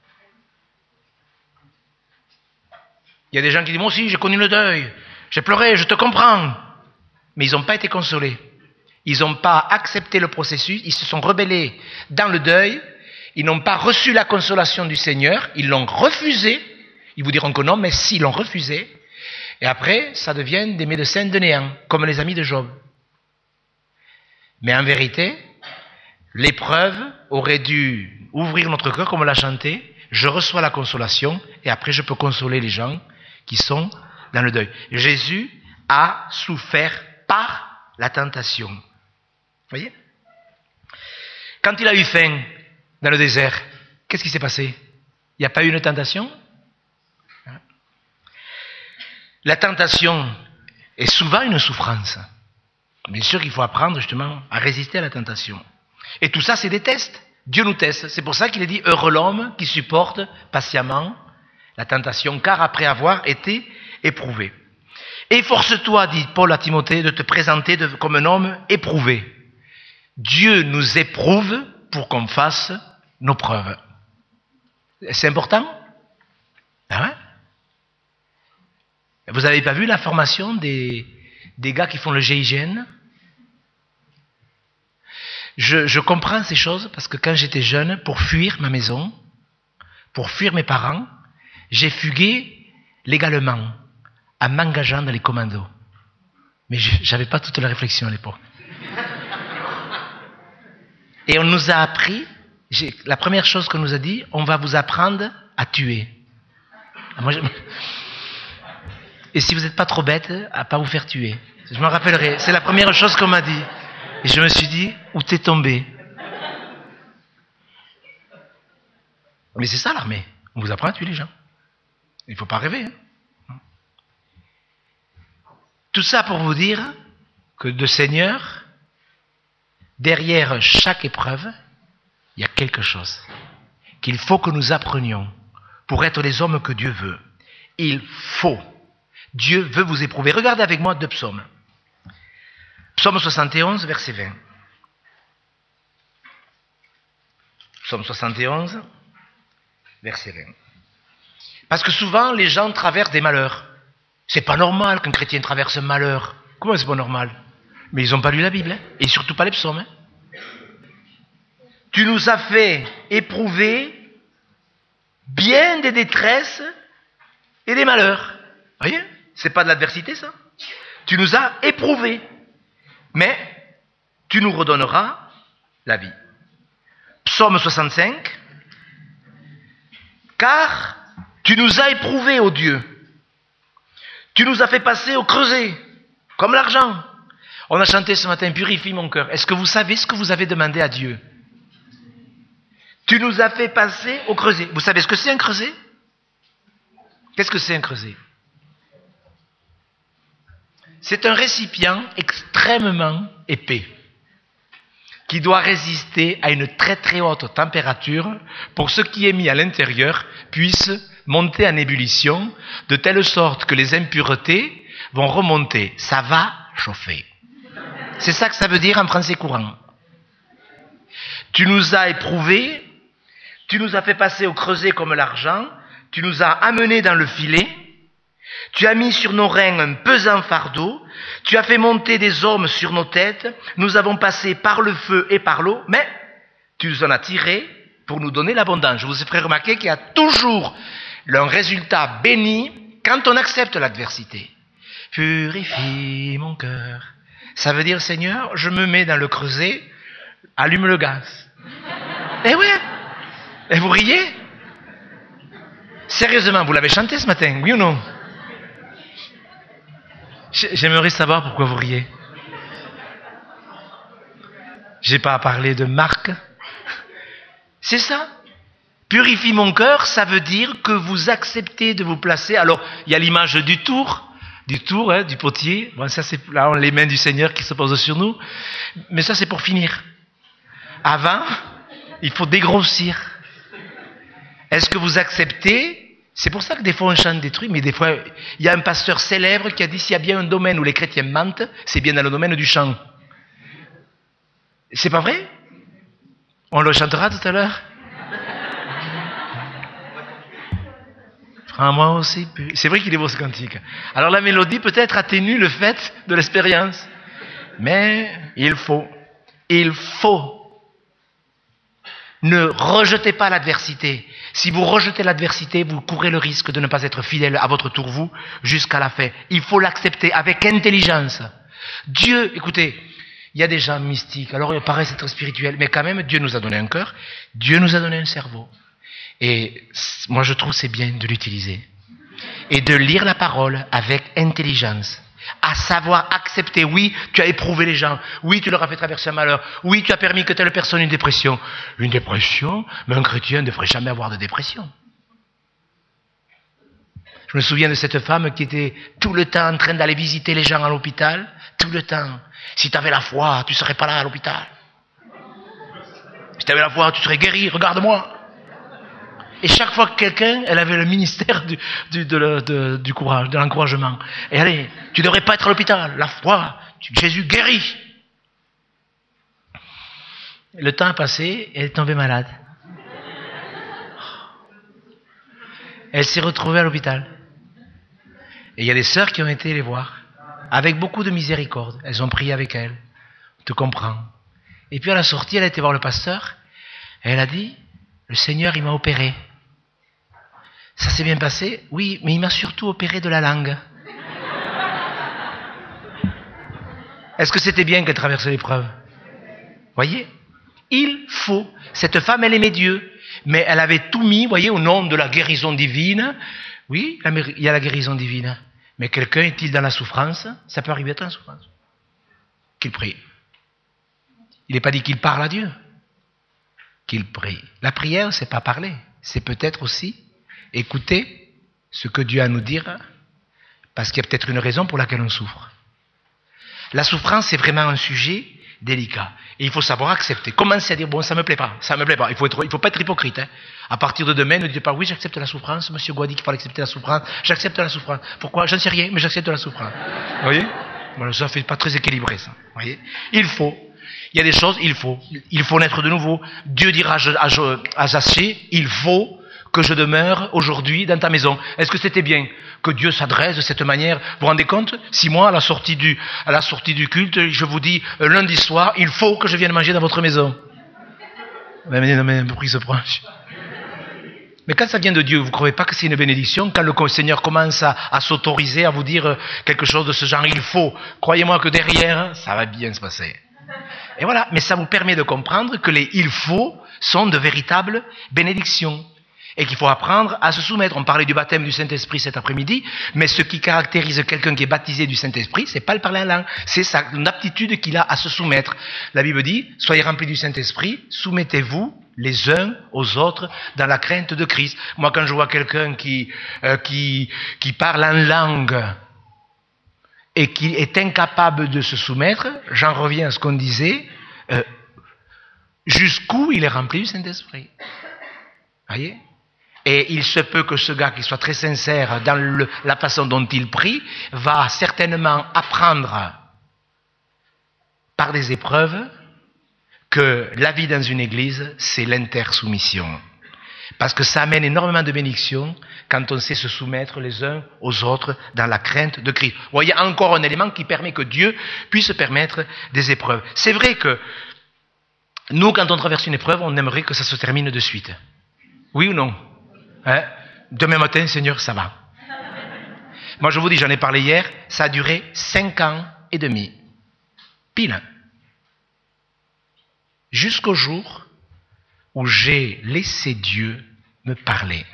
Il y a des gens qui disent, moi aussi j'ai connu le deuil, j'ai pleuré, je te comprends. Mais ils n'ont pas été consolés. Ils n'ont pas accepté le processus, ils se sont rebellés dans le deuil, ils n'ont pas reçu la consolation du Seigneur, ils l'ont refusé. Ils vous diront que non, mais s'ils l'ont refusé, et après, ça devient des médecins de néant, comme les amis de Job. Mais en vérité, l'épreuve aurait dû ouvrir notre cœur, comme on l'a chanté. Je reçois la consolation, et après je peux consoler les gens qui sont dans le deuil. Jésus a souffert par la tentation. Vous voyez? Quand il a eu faim dans le désert, qu'est-ce qui s'est passé? Il n'y a pas eu une tentation? La tentation est souvent une souffrance. Bien sûr qu'il faut apprendre justement à résister à la tentation. Et tout ça, c'est des tests. Dieu nous teste. C'est pour ça qu'il est dit « Heureux l'homme qui supporte patiemment la tentation, car après avoir été éprouvé. » Efforce-toi, dit Paul à Timothée, de te présenter de, comme un homme éprouvé. Dieu nous éprouve pour qu'on fasse nos preuves. C'est important? Ah ouais? Vous n'avez pas vu la formation des, des gars qui font le G I G N? je, je comprends ces choses parce que quand j'étais jeune, pour fuir ma maison, pour fuir mes parents, j'ai fugué légalement en m'engageant dans les commandos. Mais je n'avais pas toute la réflexion à l'époque. Et on nous a appris, la première chose qu'on nous a dit, on va vous apprendre à tuer. Moi, je... Et si vous n'êtes pas trop bête, à ne pas vous faire tuer. Je m'en rappellerai. C'est la première chose qu'on m'a dit. Et je me suis dit, où t'es tombé? Mais c'est ça l'armée. On vous apprend à tuer les gens. Il ne faut pas rêver. Hein. Tout ça pour vous dire que de Seigneur, derrière chaque épreuve, il y a quelque chose qu'il faut que nous apprenions pour être les hommes que Dieu veut. Il faut. Dieu veut vous éprouver. Regardez avec moi deux psaumes. Psaume soixante et onze, verset vingt. Psaume soixante et onze, verset vingt. Parce que souvent, les gens traversent des malheurs. C'est pas normal qu'un chrétien traverse un malheur. Comment c'est pas normal? Mais ils n'ont pas lu la Bible, hein, et surtout pas les psaumes. Hein. Tu nous as fait éprouver bien des détresses et des malheurs. Vous voyez? C'est pas de l'adversité, ça. Tu nous as éprouvés. Mais tu nous redonneras la vie. Psaume soixante-cinq. Car tu nous as éprouvés, ô Dieu. Tu nous as fait passer au creuset, comme l'argent. On a chanté ce matin, purifie mon cœur. Est-ce que vous savez ce que vous avez demandé à Dieu? Tu nous as fait passer au creuset. Vous savez ce que c'est un creuset? Qu'est-ce que c'est un creuset? C'est un récipient extrêmement épais qui doit résister à une très très haute température pour ce qui est mis à l'intérieur puisse monter en ébullition de telle sorte que les impuretés vont remonter. Ça va chauffer. C'est ça que ça veut dire en français courant. Tu nous as éprouvés, tu nous as fait passer au creuset comme l'argent, tu nous as amenés dans le filet, tu as mis sur nos reins un pesant fardeau, tu as fait monter des ormes sur nos têtes, nous avons passé par le feu et par l'eau, mais tu nous en as tiré pour nous donner l'abondance. Je vous ai fait remarquer qu'il y a toujours un résultat béni quand on accepte l'adversité. Purifie mon cœur. Ça veut dire, Seigneur, je me mets dans le creuset, allume le gaz. Eh oui. Et vous riez? Sérieusement, vous l'avez chanté ce matin, oui ou non? J'aimerais savoir pourquoi vous riez. J'ai pas à parler de Marc. C'est ça. Purifie mon cœur, ça veut dire que vous acceptez de vous placer. Alors, il y a l'image du tour, du tour, hein, du potier. Bon, ça c'est là on les mains du Seigneur qui se posent sur nous. Mais ça c'est pour finir. Avant, il faut dégrossir. Est-ce que vous acceptez? C'est pour ça que des fois on chante des trucs, mais des fois, il y a un pasteur célèbre qui a dit s'il y a bien un domaine où les chrétiens mentent, c'est bien dans le domaine du chant. C'est pas vrai? On le chantera tout à l'heure? Prends-moi aussi. C'est vrai qu'il est beau ce cantique. Alors la mélodie peut-être atténue le fait de l'expérience. Mais il faut, il faut. Ne rejetez pas l'adversité. Si vous rejetez l'adversité, vous courez le risque de ne pas être fidèle à votre tour, vous, jusqu'à la fin. Il faut l'accepter avec intelligence. Dieu, écoutez, il y a des gens mystiques, alors ils paraissent être spirituels, mais quand même, Dieu nous a donné un cœur, Dieu nous a donné un cerveau. Et moi, je trouve que c'est bien de l'utiliser. Et de lire la parole avec intelligence. À savoir accepter, oui, tu as éprouvé les gens, oui, tu leur as fait traverser un malheur, oui, tu as permis que telle personne ait une dépression. Une dépression? Mais un chrétien ne devrait jamais avoir de dépression. Je me souviens de cette femme qui était tout le temps en train d'aller visiter les gens à l'hôpital, tout le temps. Si tu avais la foi, tu ne serais pas là à l'hôpital. Si tu avais la foi, tu serais guéri, regarde-moi. Et chaque fois que quelqu'un, elle avait le ministère du, du, de, de, du courage, de l'encouragement. Et allez, tu ne devrais pas être à l'hôpital. La foi, Jésus guérit. Le temps a passé et elle est tombée malade. Elle s'est retrouvée à l'hôpital. Et il y a des sœurs qui ont été les voir, avec beaucoup de miséricorde. Elles ont prié avec elle. Tu comprends. Et puis à la sortie, elle a été voir le pasteur. Et elle a dit, le Seigneur, il m'a opéré. Ça s'est bien passé? Oui, mais il m'a surtout opéré de la langue. Est-ce que c'était bien qu'elle traverse l'épreuve? Voyez? Il faut. Cette femme, elle aimait Dieu. Mais elle avait tout mis, voyez, au nom de la guérison divine. Oui, il y a la guérison divine. Mais quelqu'un est-il dans la souffrance? Ça peut arriver d'être dans la souffrance. Qu'il prie. Il n'est pas dit qu'il parle à Dieu. Qu'il prie. La prière, c'est pas parler. C'est peut-être aussi écouter ce que Dieu a à nous dire, parce qu'il y a peut-être une raison pour laquelle on souffre. La souffrance, c'est vraiment un sujet délicat. Et il faut savoir accepter. Commencer à dire, bon, ça me plaît pas, ça me plaît pas. Il faut être, il faut pas être hypocrite. Hein. À partir de demain, ne dites pas, oui, j'accepte la souffrance. Monsieur Gouadi qu'il fallait accepter la souffrance. J'accepte la souffrance. Pourquoi? Je ne sais rien, mais j'accepte la souffrance. Vous voyez? Voilà, ça fait pas très équilibré, ça. Vous voyez? Il faut. Il y a des choses, il faut. Il faut naître de nouveau. Dieu dira à, à, à Zaché, il faut que je demeure aujourd'hui dans ta maison. Est-ce que c'était bien que Dieu s'adresse de cette manière? Vous vous rendez compte? Si moi, à la sortie du, à la sortie du culte, je vous dis, euh, lundi soir, il faut que je vienne manger dans votre maison. Mais, mais, mais un peu pris ce proche. Mais quand ça vient de Dieu, vous ne croyez pas que c'est une bénédiction? Quand le Seigneur commence à, à s'autoriser, à vous dire quelque chose de ce genre, il faut, croyez-moi que derrière, ça va bien se passer. Et voilà, mais ça vous permet de comprendre que les « il faut » sont de véritables bénédictions. Et qu'il faut apprendre à se soumettre. On parlait du baptême du Saint-Esprit cet après-midi, mais ce qui caractérise quelqu'un qui est baptisé du Saint-Esprit, c'est pas le parler en langue, c'est sa aptitude qu'il a à se soumettre. La Bible dit, soyez remplis du Saint-Esprit, soumettez-vous les uns aux autres dans la crainte de Christ. Moi, quand je vois quelqu'un qui, euh, qui, qui parle en langue et qui est incapable de se soumettre, j'en reviens à ce qu'on disait, euh, jusqu'où il est rempli du Saint-Esprit. Voyez? Et il se peut que ce gars qui soit très sincère dans le, la façon dont il prie va certainement apprendre par des épreuves que la vie dans une église, c'est l'intersoumission. Parce que ça amène énormément de bénédictions quand on sait se soumettre les uns aux autres dans la crainte de Christ. Vous voyez, encore un élément qui permet que Dieu puisse permettre des épreuves. C'est vrai que nous, quand on traverse une épreuve, on aimerait que ça se termine de suite. Oui ou non? Hein? Demain matin, Seigneur, ça va. Moi, je vous dis, j'en ai parlé hier, ça a duré cinq ans et demi. Pile. Jusqu'au jour où j'ai laissé Dieu me parler.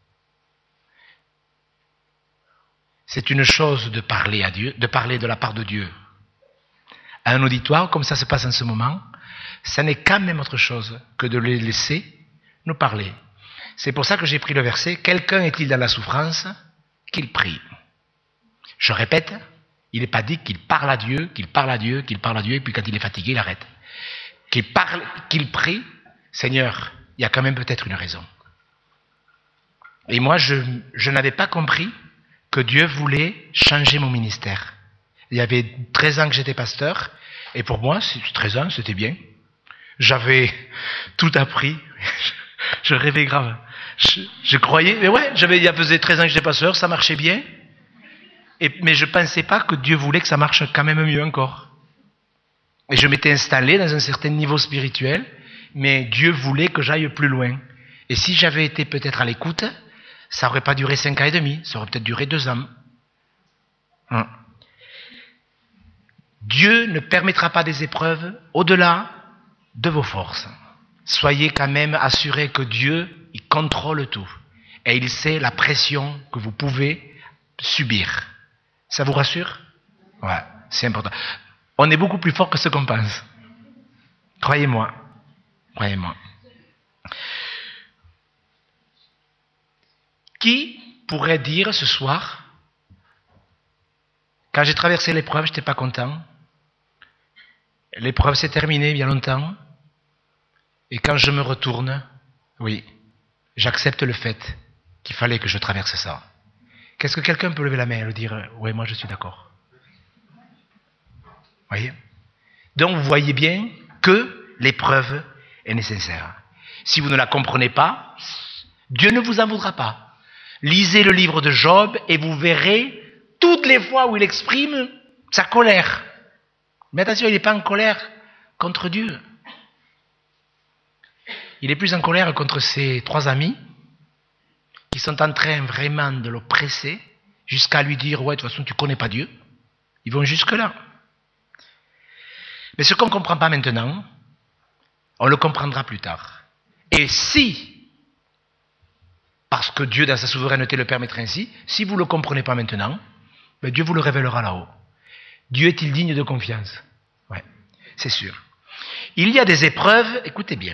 C'est une chose de parler à Dieu, de parler de la part de Dieu à un auditoire, comme ça se passe en ce moment. Ça n'est quand même autre chose que de les laisser nous parler. C'est pour ça que j'ai pris le verset, quelqu'un est-il dans la souffrance, qu'il prie. Je répète, il n'est pas dit qu'il parle à Dieu, qu'il parle à Dieu, qu'il parle à Dieu, et puis quand il est fatigué, il arrête. Qu'il parle, qu'il prie, Seigneur, il y a quand même peut-être une raison. Et moi, je, je n'avais pas compris que Dieu voulait changer mon ministère. Il y avait treize ans que j'étais pasteur, et pour moi, treize ans, c'était bien. J'avais tout appris. Je rêvais grave. Je, je croyais, mais ouais, j'avais, il y a faisait treize ans que j'étais pasteur, ça marchait bien. Et, mais je ne pensais pas que Dieu voulait que ça marche quand même mieux encore. Et je m'étais installé dans un certain niveau spirituel, mais Dieu voulait que j'aille plus loin. Et si j'avais été peut-être à l'écoute, ça n'aurait pas duré cinq ans et demi, ça aurait peut-être duré deux ans. Hum. Dieu ne permettra pas des épreuves au-delà de vos forces. Soyez quand même assurés que Dieu, il contrôle tout. Et il sait la pression que vous pouvez subir. Ça vous rassure? Ouais, c'est important. On est beaucoup plus fort que ce qu'on pense. Croyez-moi. Croyez-moi. Qui pourrait dire ce soir, quand j'ai traversé l'épreuve, je n'étais pas content. L'épreuve s'est terminée il y a longtemps. Et quand je me retourne, oui, j'accepte le fait qu'il fallait que je traverse ça. Qu'est-ce que quelqu'un peut lever la main et le dire, oui, moi je suis d'accord. Voyez? Donc vous voyez bien que l'épreuve est nécessaire. Si vous ne la comprenez pas, Dieu ne vous en voudra pas. Lisez le livre de Job et vous verrez toutes les fois où il exprime sa colère. Mais attention, il n'est pas en colère contre Dieu. Il est plus en colère contre ses trois amis qui sont en train vraiment de l'oppresser jusqu'à lui dire « Ouais, de toute façon, tu ne connais pas Dieu. » Ils vont jusque-là. Mais ce qu'on ne comprend pas maintenant, on le comprendra plus tard. Et si, parce que Dieu dans sa souveraineté le permettra ainsi, si vous ne le comprenez pas maintenant, ben Dieu vous le révélera là-haut. Dieu est-il digne de confiance? Oui, c'est sûr. Il y a des épreuves, écoutez bien,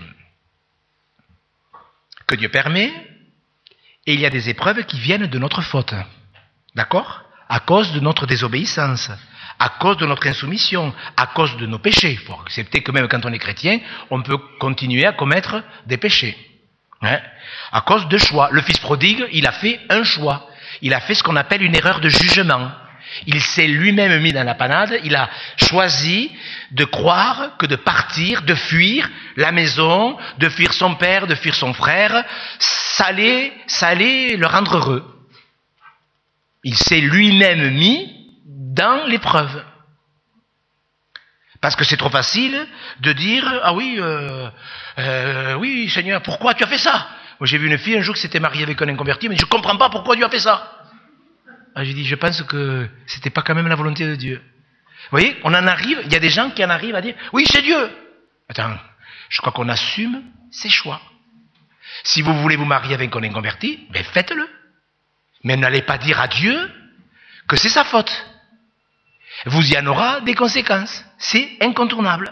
que Dieu permet, et il y a des épreuves qui viennent de notre faute. D'accord? À cause de notre désobéissance, à cause de notre insoumission, à cause de nos péchés. Il faut accepter que même quand on est chrétien, on peut continuer à commettre des péchés. Hein? À cause de choix. Le fils prodigue, il a fait un choix. Il a fait ce qu'on appelle une erreur de jugement. Il s'est lui-même mis dans la panade, il a choisi de croire que de partir, de fuir la maison, de fuir son père, de fuir son frère, ça allait, ça allait le rendre heureux. Il s'est lui-même mis dans l'épreuve. Parce que c'est trop facile de dire « Ah oui, euh, euh, oui Seigneur, pourquoi tu as fait ça ?» Moi j'ai vu une fille un jour qui s'était mariée avec un inconverti, mais je ne comprends pas pourquoi Dieu a fait ça. Ah, j'ai dit, je pense que c'était pas quand même la volonté de Dieu. Vous voyez, on en arrive, il y a des gens qui en arrivent à dire, oui, c'est Dieu. Attends, je crois qu'on assume ses choix. Si vous voulez vous marier avec un inconverti, ben faites-le. Mais n'allez pas dire à Dieu que c'est sa faute. Vous y en aura des conséquences. C'est incontournable.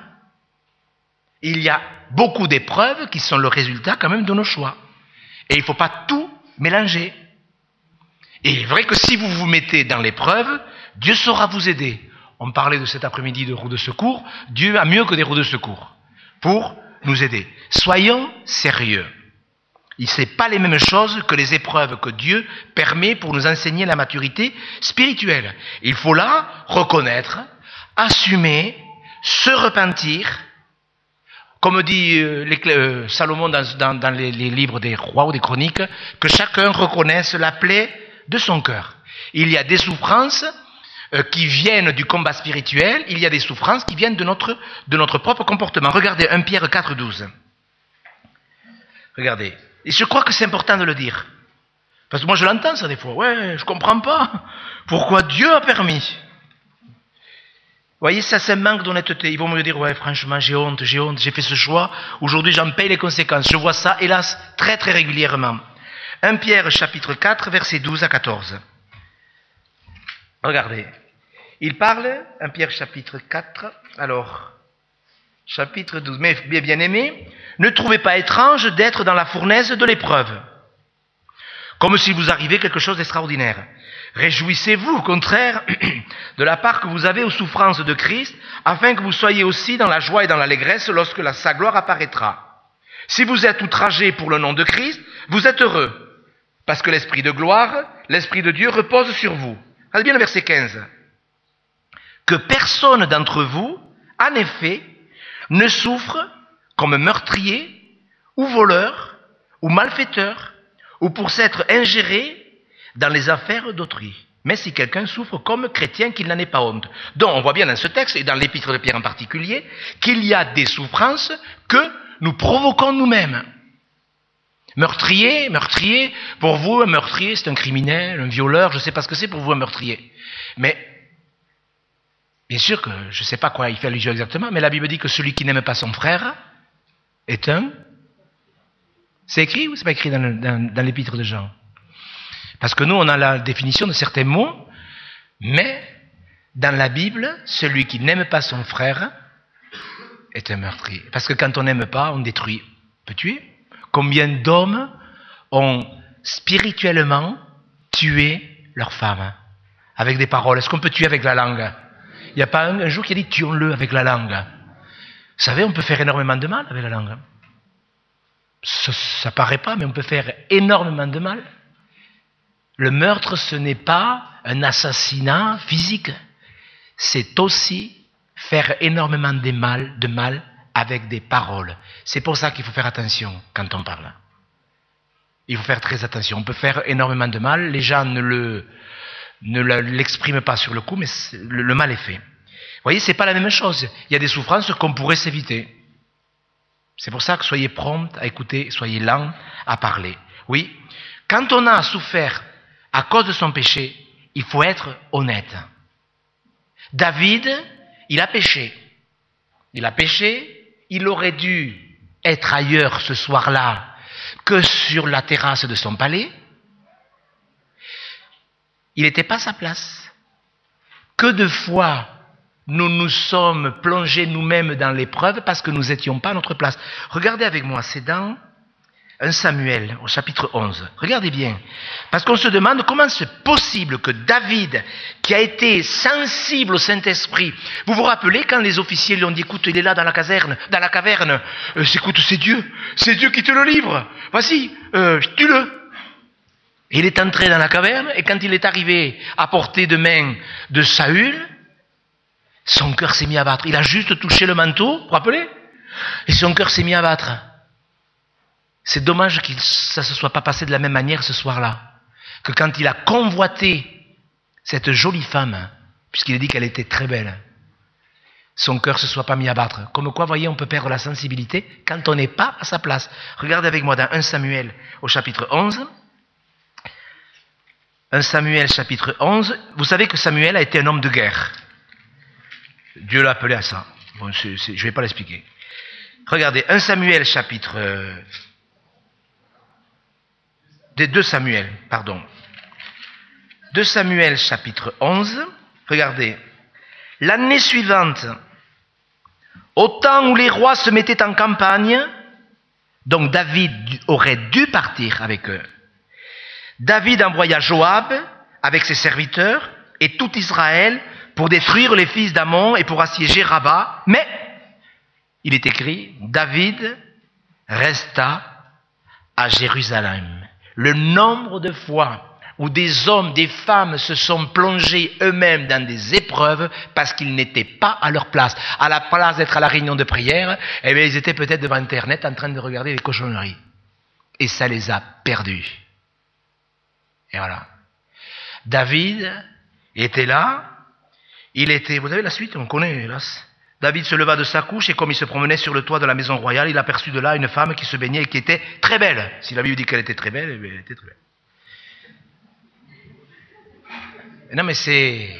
Il y a beaucoup d'épreuves qui sont le résultat quand même de nos choix. Et il ne faut pas tout mélanger. Et il est vrai que si vous vous mettez dans l'épreuve, Dieu saura vous aider. On parlait de cet après-midi de roues de secours. Dieu a mieux que des roues de secours pour nous aider. Soyons sérieux. Il ne pas les mêmes choses que les épreuves que Dieu permet pour nous enseigner la maturité spirituelle. Il faut là reconnaître, assumer, se repentir. Comme dit euh, les, euh, Salomon dans, dans, dans les, les livres des rois ou des chroniques, que chacun reconnaisse la plaie de son cœur. Il y a des souffrances euh, qui viennent du combat spirituel, il y a des souffrances qui viennent de notre, de notre propre comportement. Regardez un Pierre quatre, douze. Regardez. Et je crois que c'est important de le dire. Parce que moi je l'entends ça des fois. Ouais, je comprends pas. Pourquoi Dieu a permis? Vous voyez, ça c'est un manque d'honnêteté. Ils vont me dire, ouais, franchement, j'ai honte, j'ai honte, j'ai fait ce choix. Aujourd'hui, j'en paye les conséquences. Je vois ça, hélas, très très régulièrement. un Pierre chapitre quatre, versets douze à quatorze. Regardez. Il parle, un Pierre chapitre quatre, alors, chapitre douze. Mais bien, bien aimés, ne trouvez pas étrange d'être dans la fournaise de l'épreuve, comme si vous arrivait quelque chose d'extraordinaire. Réjouissez-vous, au contraire, de la part que vous avez aux souffrances de Christ, afin que vous soyez aussi dans la joie et dans l'allégresse lorsque la, sa gloire apparaîtra. Si vous êtes outragés pour le nom de Christ, vous êtes heureux, parce que l'Esprit de gloire, l'Esprit de Dieu repose sur vous. Regardez bien le verset quinze. Que personne d'entre vous, en effet, ne souffre comme meurtrier, ou voleur, ou malfaiteur, ou pour s'être ingéré dans les affaires d'autrui. Mais si quelqu'un souffre comme chrétien, qu'il n'en ait pas honte. Donc on voit bien dans ce texte, et dans l'épître de Pierre en particulier, qu'il y a des souffrances que nous provoquons nous-mêmes. Meurtrier, meurtrier, pour vous, un meurtrier, c'est un criminel, un violeur, je ne sais pas ce que c'est pour vous un meurtrier. Mais, bien sûr que je ne sais pas quoi il fait allusion exactement, mais la Bible dit que celui qui n'aime pas son frère est un... C'est écrit ou c'est pas écrit dans, le, dans, dans l'épître de Jean? Parce que nous, on a la définition de certains mots, mais dans la Bible, celui qui n'aime pas son frère est un meurtrier. Parce que quand on n'aime pas, on détruit. On peut tuer. Combien d'hommes ont spirituellement tué leur femme avec des paroles? Est-ce qu'on peut tuer avec la langue? Il n'y a pas un, un jour qui a dit tuons-le avec la langue. Vous savez, on peut faire énormément de mal avec la langue. Ça ne paraît pas, mais on peut faire énormément de mal. Le meurtre, ce n'est pas un assassinat physique. C'est aussi faire énormément de mal, de mal avec des paroles. C'est pour ça qu'il faut faire attention quand on parle. Il faut faire très attention. On peut faire énormément de mal. Les gens ne le, ne l'expriment pas sur le coup, mais le, le mal est fait. Vous voyez, c'est pas la même chose. Il y a des souffrances qu'on pourrait s'éviter. C'est pour ça que soyez prompt à écouter, soyez lent à parler. Oui, quand on a souffert à cause de son péché, il faut être honnête. David, il a péché. Il a péché, il aurait dû être ailleurs ce soir-là que sur la terrasse de son palais. Il n'était pas à sa place. Que de fois nous nous sommes plongés nous-mêmes dans l'épreuve parce que nous n'étions pas à notre place. Regardez avec moi, c'est dans un Samuel au chapitre onze. Regardez bien. Parce qu'on se demande comment c'est possible que David, qui a été sensible au Saint-Esprit, vous vous rappelez quand les officiers lui ont dit, écoute, il est là dans la caserne, dans la caverne, euh, écoute, c'est Dieu, c'est Dieu qui te le livre, vas-y, euh, tue-le. Il est entré dans la caverne, et quand il est arrivé à portée de main de Saül, son cœur s'est mis à battre. Il a juste touché le manteau, vous vous rappelez? Et son cœur s'est mis à battre. C'est dommage que ça ne se soit pas passé de la même manière ce soir-là. Que quand il a convoité cette jolie femme, puisqu'il a dit qu'elle était très belle, son cœur ne se soit pas mis à battre. Comme quoi, voyez, on peut perdre la sensibilité quand on n'est pas à sa place. Regardez avec moi dans un Samuel au chapitre onze. un Samuel chapitre onze. Vous savez que Samuel a été un homme de guerre. Dieu l'a appelé à ça. Bon, c'est, c'est, je ne vais pas l'expliquer. Regardez, un Samuel chapitre... Euh, des deux Samuel, pardon. deux Samuel chapitre onze. Regardez. L'année suivante, au temps où les rois se mettaient en campagne, donc David aurait dû partir avec eux. David envoya Joab avec ses serviteurs et tout Israël pour détruire les fils d'Ammon et pour assiéger Rabat. Mais, il est écrit, David resta à Jérusalem. Le nombre de fois où des hommes, des femmes se sont plongés eux-mêmes dans des épreuves parce qu'ils n'étaient pas à leur place. À la place d'être à la réunion de prière, eh bien, ils étaient peut-être devant Internet en train de regarder les cochonneries. Et ça les a perdus. Et voilà. David était là. Il était, vous avez la suite, on connaît, hélas. David se leva de sa couche et comme il se promenait sur le toit de la maison royale, il aperçut de là une femme qui se baignait et qui était très belle. Si la Bible dit qu'elle était très belle, elle était très belle. Non mais c'est...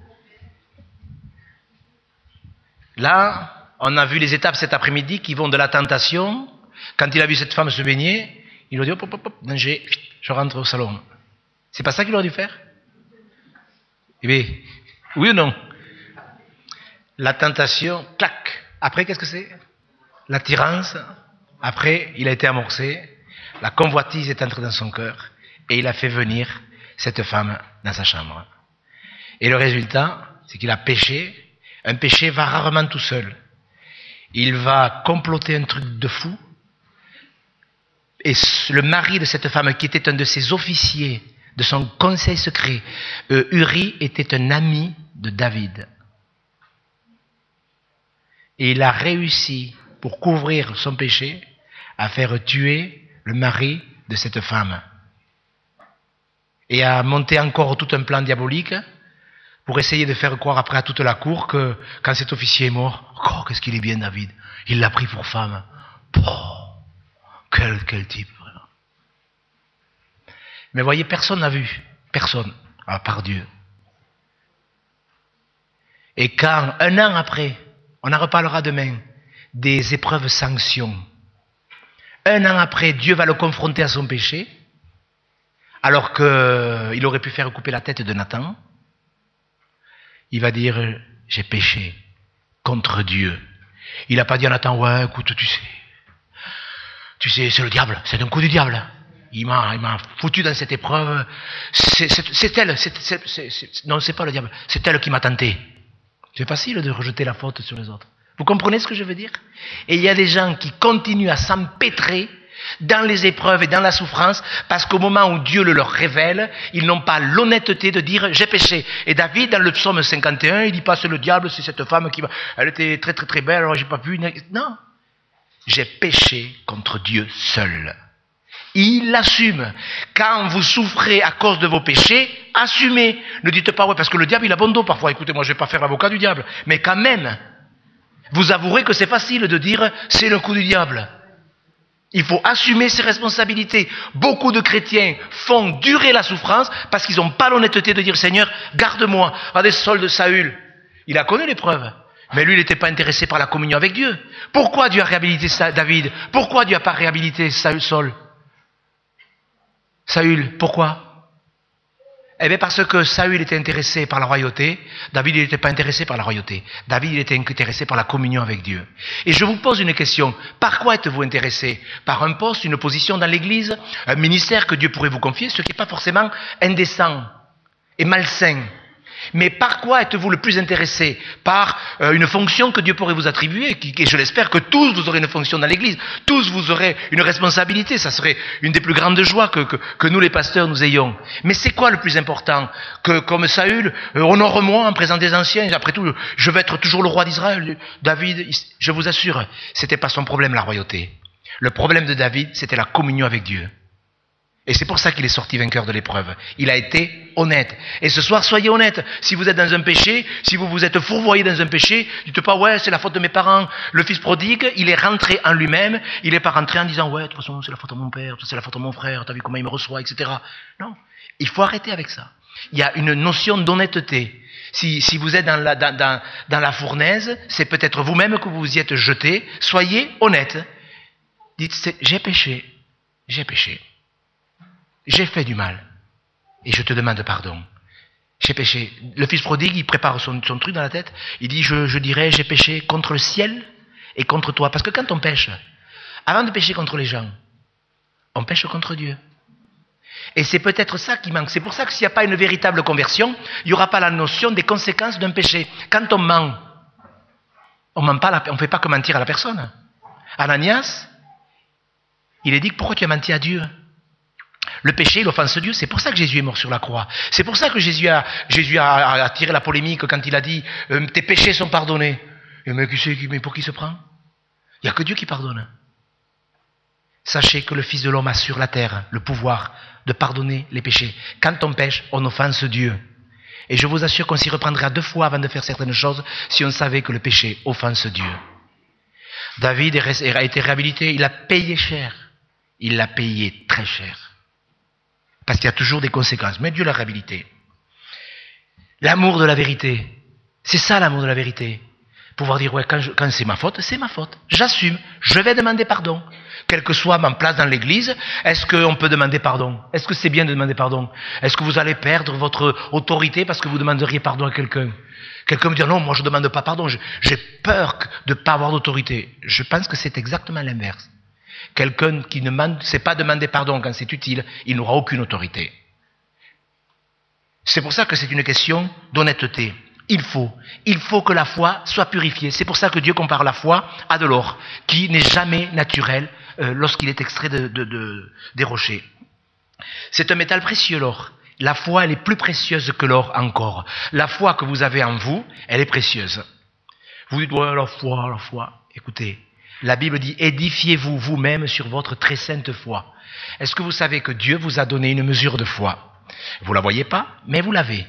Là, on a vu les étapes cet après-midi qui vont de la tentation. Quand il a vu cette femme se baigner, il a dit, hop, hop, hop, danger, je rentre au salon. C'est pas ça qu'il aurait dû faire? Eh bien, oui ou non? La tentation, clac. Après, qu'est-ce que c'est? L'attirance. Après, il a été amorcé. La convoitise est entrée dans son cœur. Et il a fait venir cette femme dans sa chambre. Et le résultat, c'est qu'il a péché. Un péché va rarement tout seul. Il va comploter un truc de fou. Et le mari de cette femme, qui était un de ses officiers, de son conseil secret, euh, Uri, était un ami de David. Et il a réussi, pour couvrir son péché, à faire tuer le mari de cette femme. Et à monter encore tout un plan diabolique pour essayer de faire croire après à toute la cour que quand cet officier est mort, oh, qu'est-ce qu'il est bien David, il l'a pris pour femme. Oh, quel, quel type. Mais voyez, personne n'a vu. Personne, à part Dieu. Et quand, un an après, on en reparlera demain, des épreuves sanctions. Un an après, Dieu va le confronter à son péché, alors qu'il aurait pu faire couper la tête de Nathan. Il va dire, j'ai péché contre Dieu. Il n'a pas dit à Nathan, ouais, écoute, tu sais, tu sais, c'est le diable, c'est un coup du diable. Il m'a, il m'a foutu dans cette épreuve. C'est, c'est, c'est elle, c'est, c'est, c'est, c'est, non, c'est pas le diable, c'est elle qui m'a tenté. C'est facile de rejeter la faute sur les autres. Vous comprenez ce que je veux dire? Et il y a des gens qui continuent à s'empêtrer dans les épreuves et dans la souffrance parce qu'au moment où Dieu le leur révèle, ils n'ont pas l'honnêteté de dire « j'ai péché ». Et David, dans le psaume cinquante et un, il dit pas « c'est le diable, c'est cette femme qui va... elle était très très très belle, alors j'ai pas pu... » Non. J'ai péché contre Dieu seul. Il l'assume. Quand vous souffrez à cause de vos péchés, assumez. Ne dites pas, ouais, parce que le diable, il a bon dos parfois. Écoutez, moi, je ne vais pas faire l'avocat du diable. Mais quand même, vous avouerez que c'est facile de dire, c'est le coup du diable. Il faut assumer ses responsabilités. Beaucoup de chrétiens font durer la souffrance parce qu'ils n'ont pas l'honnêteté de dire, Seigneur, garde-moi. Regardez Saul de Saül. Il a connu l'épreuve. Mais lui, il n'était pas intéressé par la communion avec Dieu. Pourquoi Dieu a réhabilité David? Pourquoi Dieu n'a pas réhabilité Saül? Saül, pourquoi? Eh bien parce que Saül était intéressé par la royauté, David il n'était pas intéressé par la royauté. David il était intéressé par la communion avec Dieu. Et je vous pose une question, par quoi êtes-vous intéressé? Par un poste, une position dans l'église, un ministère que Dieu pourrait vous confier, ce qui n'est pas forcément indécent et malsain. Mais par quoi êtes-vous le plus intéressé? Par euh, une fonction que Dieu pourrait vous attribuer, qui, et je l'espère que tous vous aurez une fonction dans l'église, tous vous aurez une responsabilité, ça serait une des plus grandes joies que, que, que nous les pasteurs nous ayons. Mais c'est quoi le plus important? Que comme Saül, euh, honore-moi en présence des anciens, après tout, je vais être toujours le roi d'Israël. David, je vous assure, c'était pas son problème la royauté. Le problème de David, c'était la communion avec Dieu. Et c'est pour ça qu'il est sorti vainqueur de l'épreuve. Il a été honnête. Et ce soir, soyez honnête. Si vous êtes dans un péché, si vous vous êtes fourvoyé dans un péché, dites pas, ouais, c'est la faute de mes parents. Le fils prodigue, il est rentré en lui-même. Il n'est pas rentré en disant, ouais, de toute façon, c'est la faute de mon père, c'est la faute de mon frère, t'as vu comment il me reçoit, et cetera. Non. Il faut arrêter avec ça. Il y a une notion d'honnêteté. Si, si vous êtes dans la, dans, dans, dans la fournaise, c'est peut-être vous-même que vous vous y êtes jeté. Soyez honnête. Dites, j'ai péché. J'ai péché. J'ai fait du mal, et je te demande pardon. J'ai péché. Le fils prodigue, il prépare son, son truc dans la tête, il dit, je, je dirais, j'ai péché contre le ciel et contre toi. Parce que quand on pêche, avant de pécher contre les gens, on pêche contre Dieu. Et c'est peut-être ça qui manque. C'est pour ça que s'il n'y a pas une véritable conversion, il n'y aura pas la notion des conséquences d'un péché. Quand on ment, on ment pas, on ne fait pas que mentir à la personne. Ananias, il est dit, pourquoi tu as menti à Dieu? Le péché, il offense Dieu, c'est pour ça que Jésus est mort sur la croix. C'est pour ça que Jésus a, Jésus a, a attiré la polémique quand il a dit euh, « tes péchés sont pardonnés ». Mais, mais pour qui se prend? Il n'y a que Dieu qui pardonne. Sachez que le Fils de l'homme a sur la terre le pouvoir de pardonner les péchés. Quand on pêche, on offense Dieu. Et je vous assure qu'on s'y reprendra deux fois avant de faire certaines choses si on savait que le péché offense Dieu. David a été réhabilité, il a payé cher. Il l'a payé très cher. Parce qu'il y a toujours des conséquences. Mais Dieu l'a réhabilité. L'amour de la vérité. C'est ça l'amour de la vérité. Pouvoir dire, ouais, quand, je, quand c'est ma faute, c'est ma faute. J'assume. Je vais demander pardon. Quelle que soit ma place dans l'église, est-ce qu'on peut demander pardon? Est-ce que c'est bien de demander pardon? Est-ce que vous allez perdre votre autorité parce que vous demanderiez pardon à quelqu'un? Quelqu'un me dit, non, moi je ne demande pas pardon. J'ai peur de ne pas avoir d'autorité. Je pense que c'est exactement l'inverse. Quelqu'un qui ne sait pas demander pardon quand c'est utile, il n'aura aucune autorité. C'est pour ça que c'est une question d'honnêteté. Il faut, il faut que la foi soit purifiée. C'est pour ça que Dieu compare la foi à de l'or, qui n'est jamais naturel euh, lorsqu'il est extrait de, de, de, des rochers. C'est un métal précieux, l'or. La foi, elle est plus précieuse que l'or encore. La foi que vous avez en vous, elle est précieuse. Vous dites, ouais, la foi, la foi. Écoutez, la Bible dit, édifiez-vous vous-même sur votre très sainte foi. Est-ce que vous savez que Dieu vous a donné une mesure de foi? Vous ne la voyez pas, mais vous l'avez.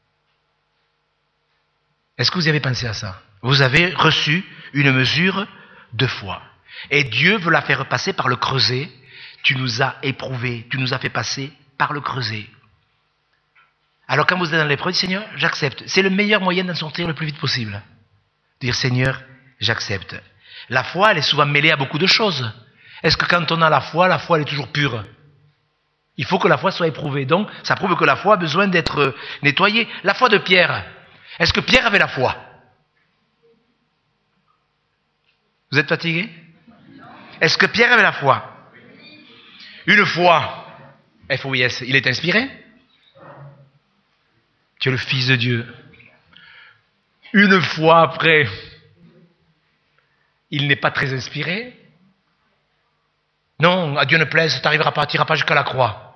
Est-ce que vous y avez pensé à ça? Vous avez reçu une mesure de foi. Et Dieu veut la faire passer par le creuset. Tu nous as éprouvés, tu nous as fait passer par le creuset. Alors quand vous êtes dans l'épreuve, Seigneur, j'accepte. C'est le meilleur moyen d'en sortir le plus vite possible. Dire, Seigneur, j'accepte. La foi, elle est souvent mêlée à beaucoup de choses. Est-ce que quand on a la foi, la foi elle est toujours pure? Il faut que la foi soit éprouvée. Donc, ça prouve que la foi a besoin d'être nettoyée. La foi de Pierre. Est-ce que Pierre avait la foi? Vous êtes fatigué? Est-ce que Pierre avait la foi? Une foi. F O I S. Il est inspiré? Tu es le Fils de Dieu. Une fois après, il n'est pas très inspiré. Non, à Dieu ne plaise, tu n'arriveras pas, tu n'iras pas jusqu'à la croix.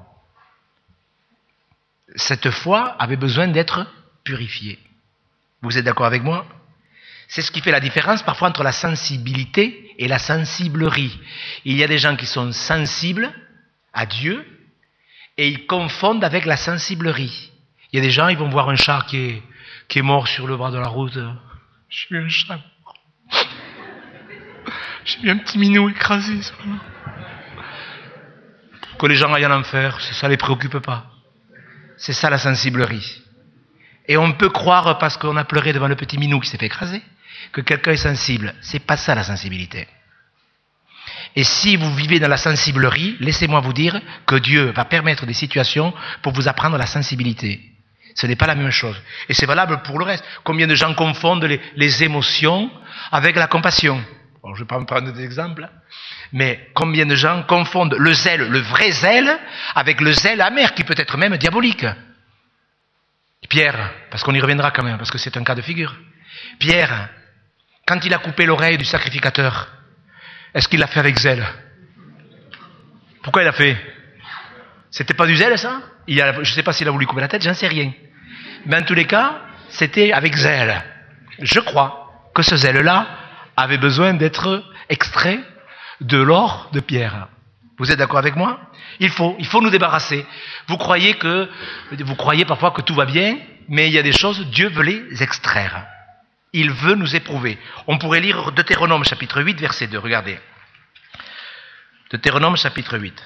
Cette foi avait besoin d'être purifiée. Vous êtes d'accord avec moi? C'est ce qui fait la différence parfois entre la sensibilité et la sensiblerie. Il y a des gens qui sont sensibles à Dieu et ils confondent avec la sensiblerie. Il y a des gens, ils vont voir un chat qui est, qui est mort sur le bras de la route. J'ai vu un chat. J'ai vu un petit minou écrasé. Que les gens aillent en enfer, ça ne les préoccupe pas. C'est ça la sensiblerie. Et on peut croire, parce qu'on a pleuré devant le petit minou qui s'est fait écraser, que quelqu'un est sensible. C'est pas ça la sensibilité. Et si vous vivez dans la sensiblerie, laissez-moi vous dire que Dieu va permettre des situations pour vous apprendre la sensibilité. Ce n'est pas la même chose. Et c'est valable pour le reste. Combien de gens confondent les, les émotions avec la compassion? Bon, je ne vais pas me prendre des exemples, mais combien de gens confondent le zèle, le vrai zèle, avec le zèle amer, qui peut être même diabolique. Pierre, parce qu'on y reviendra quand même, parce que c'est un cas de figure. Pierre, quand il a coupé l'oreille du sacrificateur, est-ce qu'il l'a fait avec zèle? Pourquoi il l'a fait? C'était pas du zèle, ça? Il a, je ne sais pas s'il a voulu couper la tête, j'en sais rien. Mais en tous les cas, c'était avec zèle. Je crois que ce zèle-là avait besoin d'être extrait de l'or de Pierre. Vous êtes d'accord avec moi? Il faut, il faut nous débarrasser. Vous croyez que, vous croyez parfois que tout va bien, mais il y a des choses, Dieu veut les extraire. Il veut nous éprouver. On pourrait lire Deutéronome chapitre huit, verset deux. Regardez. Deutéronome chapitre huit.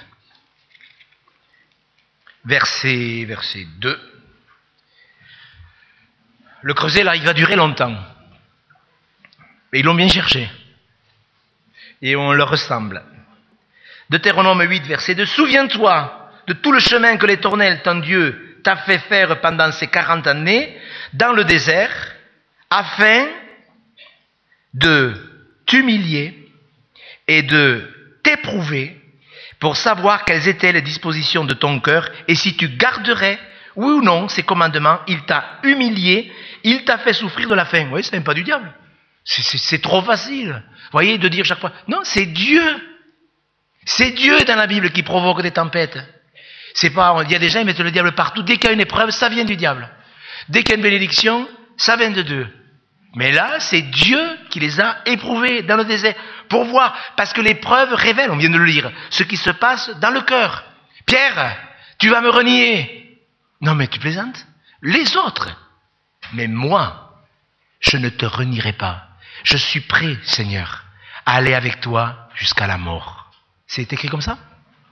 Verset, verset deux. Le creuset, là, il va durer longtemps. Et ils l'ont bien cherché. Et on leur ressemble. Deutéronome huit, verset deux. Souviens-toi de tout le chemin que l'Éternel, ton Dieu, t'a fait faire pendant ces quarante années dans le désert, afin de t'humilier et de t'éprouver pour savoir quelles étaient les dispositions de ton cœur et si tu garderais, oui ou non, ces commandements. Il t'a humilié, il t'a fait souffrir de la faim. Vous voyez, c'est même pas du diable. C'est, c'est, c'est trop facile. Vous voyez, de dire chaque fois, non, c'est Dieu. C'est Dieu dans la Bible qui provoque des tempêtes. C'est pas, il y a des gens qui mettent le diable partout. Dès qu'il y a une épreuve, ça vient du diable. Dès qu'il y a une bénédiction, ça vient de Dieu. Mais là, c'est Dieu qui les a éprouvés dans le désert pour voir, parce que l'épreuve révèle, on vient de le lire, ce qui se passe dans le cœur. Pierre, tu vas me renier. Non mais tu plaisantes? Les autres. Mais moi, je ne te renierai pas. Je suis prêt, Seigneur, à aller avec toi jusqu'à la mort. C'est écrit comme ça?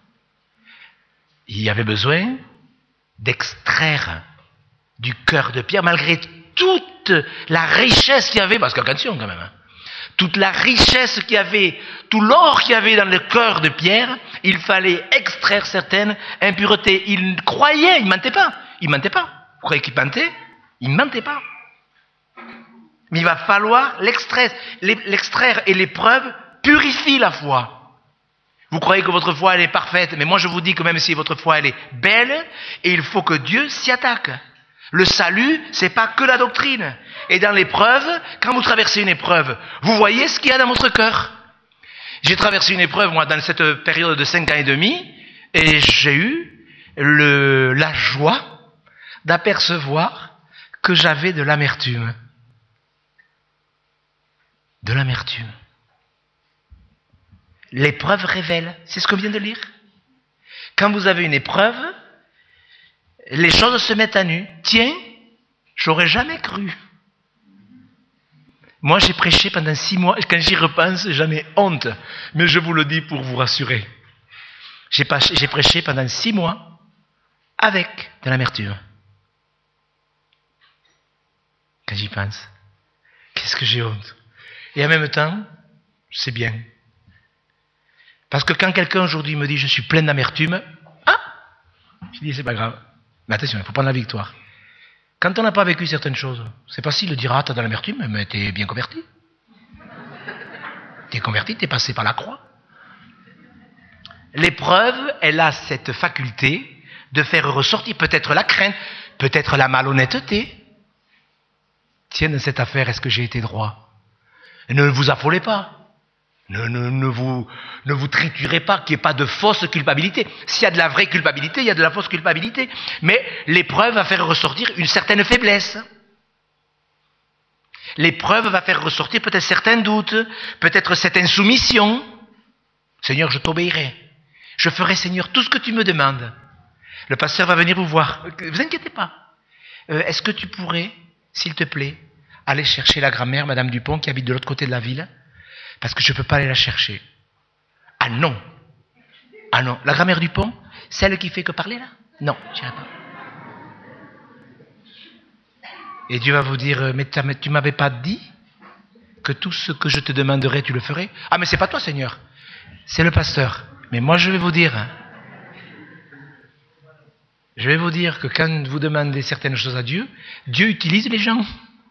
Il y avait besoin d'extraire du cœur de Pierre, malgré toute la richesse qu'il y avait, parce qu'attention quand même, hein, toute la richesse qu'il y avait, tout l'or qu'il y avait dans le cœur de Pierre, il fallait extraire certaines impuretés. Il croyait, il ne mentait pas. Il ne mentait pas. Vous croyez qu'il mentait? Il ne mentait pas. Mais il va falloir l'extraire. L'extraire et l'épreuve purifient la foi. Vous croyez que votre foi elle est parfaite, mais moi je vous dis que même si votre foi elle est belle, et il faut que Dieu s'y attaque. Le salut, c'est pas que la doctrine. Et dans l'épreuve, quand vous traversez une épreuve, vous voyez ce qu'il y a dans votre cœur. J'ai traversé une épreuve, moi, dans cette période de cinq ans et demi, et j'ai eu le, la joie d'apercevoir que j'avais de l'amertume. De l'amertume. L'épreuve révèle, c'est ce que vient de lire. Quand vous avez une épreuve, les choses se mettent à nu. Tiens, j'aurais jamais cru. Moi, j'ai prêché pendant six mois, et quand j'y repense, j'en ai honte. Mais je vous le dis pour vous rassurer. J'ai, pas, j'ai prêché pendant six mois avec de l'amertume. Quand j'y pense, qu'est-ce que j'ai honte. Et en même temps, c'est bien. Parce que quand quelqu'un aujourd'hui me dit « je suis plein d'amertume », ah, je dis « c'est pas grave ». Mais attention, il faut prendre la victoire. Quand on n'a pas vécu certaines choses, c'est facile de dire « ah, t'as de l'amertume, mais t'es bien converti ». T'es converti, t'es passé par la croix. L'épreuve, elle a cette faculté de faire ressortir peut-être la crainte, peut-être la malhonnêteté. Tiens, dans cette affaire, est-ce que j'ai été droit? Ne vous affolez pas. Ne, ne, ne, vous, ne vous triturez pas, qu'il n'y ait pas de fausse culpabilité. S'il y a de la vraie culpabilité, il y a de la fausse culpabilité. Mais l'épreuve va faire ressortir une certaine faiblesse. L'épreuve va faire ressortir peut-être certains doutes, peut-être cette insoumission. Seigneur, je t'obéirai. Je ferai, Seigneur, tout ce que tu me demandes. Le pasteur va venir vous voir. Ne vous inquiétez pas. Euh, est-ce que tu pourrais, s'il te plaît, aller chercher la grand-mère, Madame Dupont, qui habite de l'autre côté de la ville? Parce que je ne peux pas aller la chercher. Ah non. Ah non. La grand-mère Dupont, celle qui fait que parler là? Non, je n'irai pas. Et Dieu va vous dire, mais tu ne m'avais pas dit que tout ce que je te demanderais, tu le ferais? Ah, mais c'est pas toi, Seigneur. C'est le pasteur. Mais moi, je vais vous dire, je vais vous dire que quand vous demandez certaines choses à Dieu, Dieu utilise les gens.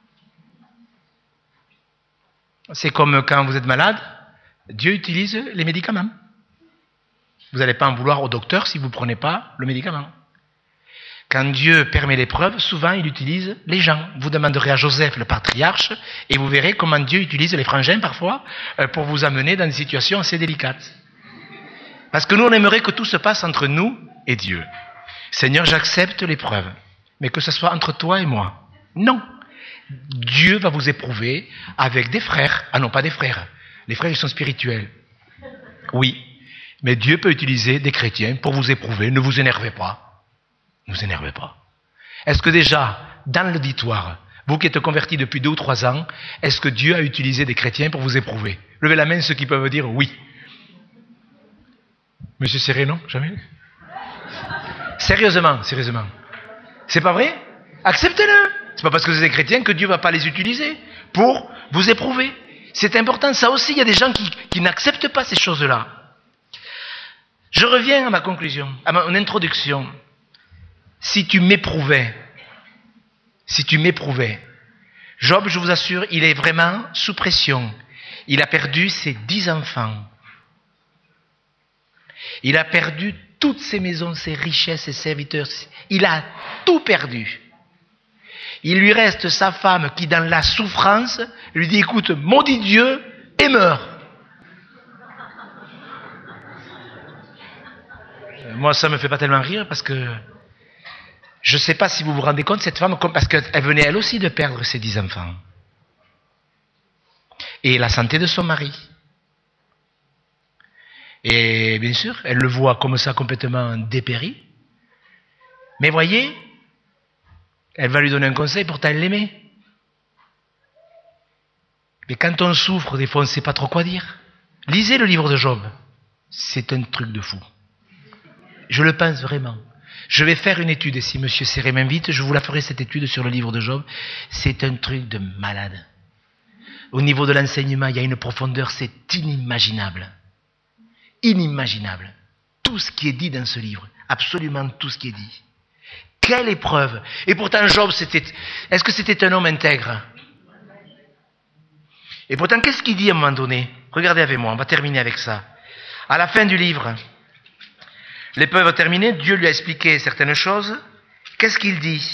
C'est comme quand vous êtes malade, Dieu utilise les médicaments. Vous n'allez pas en vouloir au docteur si vous ne prenez pas le médicament. Quand Dieu permet l'épreuve, souvent il utilise les gens. Vous demanderez à Joseph, le patriarche, et vous verrez comment Dieu utilise les frangins parfois pour vous amener dans des situations assez délicates. Parce que nous, on aimerait que tout se passe entre nous et Dieu. Seigneur, j'accepte l'épreuve, mais que ce soit entre toi et moi. Non. Dieu va vous éprouver avec des frères. Ah non, pas des frères. Les frères, ils sont spirituels. Oui. Mais Dieu peut utiliser des chrétiens pour vous éprouver. Ne vous énervez pas. Ne vous énervez pas. Est-ce que déjà, dans l'auditoire, vous qui êtes convertis depuis deux ou trois ans, est-ce que Dieu a utilisé des chrétiens pour vous éprouver? Levez la main ceux qui peuvent dire oui. Monsieur Serré, non? Jamais? Sérieusement, sérieusement. C'est pas vrai? Acceptez-le. C'est pas parce que vous êtes chrétiens que Dieu va pas les utiliser pour vous éprouver. C'est important. Ça aussi, il y a des gens qui, qui n'acceptent pas ces choses-là. Je reviens à ma conclusion, à mon introduction. Si tu m'éprouvais, si tu m'éprouvais, Job, je vous assure, il est vraiment sous pression. Il a perdu ses dix enfants. Il a perdu toutes ses maisons, ses richesses, ses serviteurs. Il a tout perdu. Il lui reste sa femme qui, dans la souffrance, lui dit, écoute, maudit Dieu et meurs. Moi, ça ne me fait pas tellement rire parce que je ne sais pas si vous vous rendez compte, cette femme, parce qu'elle venait elle aussi de perdre ses dix enfants. Et la santé de son mari. Et bien sûr, elle le voit comme ça complètement dépéri. Mais voyez, elle va lui donner un conseil, pourtant elle l'aimait. Mais quand on souffre, des fois on ne sait pas trop quoi dire. Lisez le livre de Job. C'est un truc de fou. Je le pense vraiment. Je vais faire une étude, et si M. Serré m'invite, je vous la ferai cette étude sur le livre de Job. C'est un truc de malade. Au niveau de l'enseignement, il y a une profondeur, c'est inimaginable. Inimaginable. Tout ce qui est dit dans ce livre, absolument tout ce qui est dit. Quelle épreuve! Et pourtant Job, c'était, est-ce que c'était un homme intègre? Et pourtant, qu'est-ce qu'il dit à un moment donné? Regardez avec moi, on va terminer avec ça. À la fin du livre, l'épreuve terminée, Dieu lui a expliqué certaines choses. Qu'est-ce qu'il dit?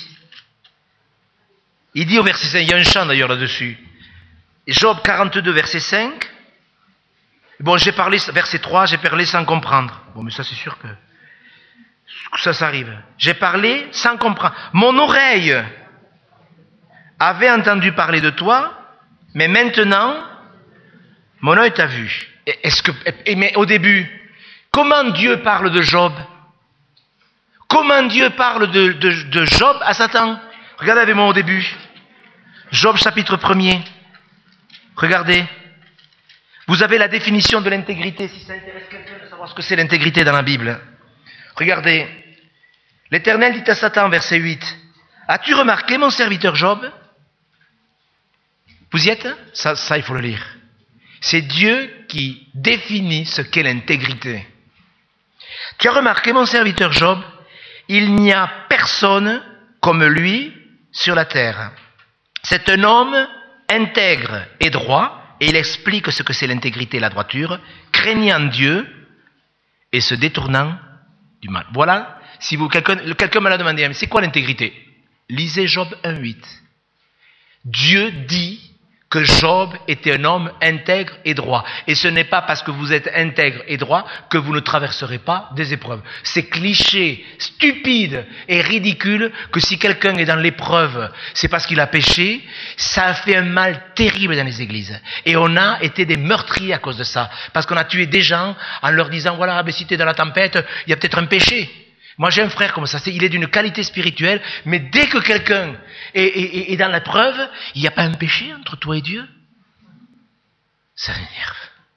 Il dit au verset cinq, il y a un chant d'ailleurs là-dessus. Job quarante-deux, verset cinq. Bon, j'ai parlé, verset trois, j'ai parlé sans comprendre. Bon, mais ça c'est sûr que ça, ça arrive. J'ai parlé sans comprendre. Mon oreille avait entendu parler de toi, mais maintenant, mon œil t'a vu. Est-ce que, mais au début, comment Dieu parle de Job? Comment Dieu parle de, de, de Job à Satan? Regardez avec moi au début. Job chapitre premier. Regardez. Vous avez la définition de l'intégrité, si ça intéresse quelqu'un de savoir ce que c'est l'intégrité dans la Bible. Regardez. L'Éternel dit à Satan, verset huit. As-tu remarqué mon serviteur Job? Vous y êtes? Ça, ça, il faut le lire. C'est Dieu qui définit ce qu'est l'intégrité. Tu as remarqué mon serviteur Job? Il n'y a personne comme lui sur la terre. C'est un homme intègre et droit, et il explique ce que c'est l'intégrité et la droiture, craignant Dieu et se détournant du mal. Voilà, si vous, quelqu'un, quelqu'un me l'a demandé, mais c'est quoi l'intégrité? Lisez Job un, huit. Dieu dit que Job était un homme intègre et droit. Et ce n'est pas parce que vous êtes intègre et droit que vous ne traverserez pas des épreuves. C'est cliché, stupide et ridicule que si quelqu'un est dans l'épreuve, c'est parce qu'il a péché. Ça a fait un mal terrible dans les églises. Et on a été des meurtriers à cause de ça. Parce qu'on a tué des gens en leur disant, voilà, mais si tu es dans la tempête, il y a peut-être un péché. Moi, j'ai un frère comme ça, c'est, il est d'une qualité spirituelle, mais dès que quelqu'un est, est, est dans la preuve, il n'y a pas un péché entre toi et Dieu. Ça m'énerve.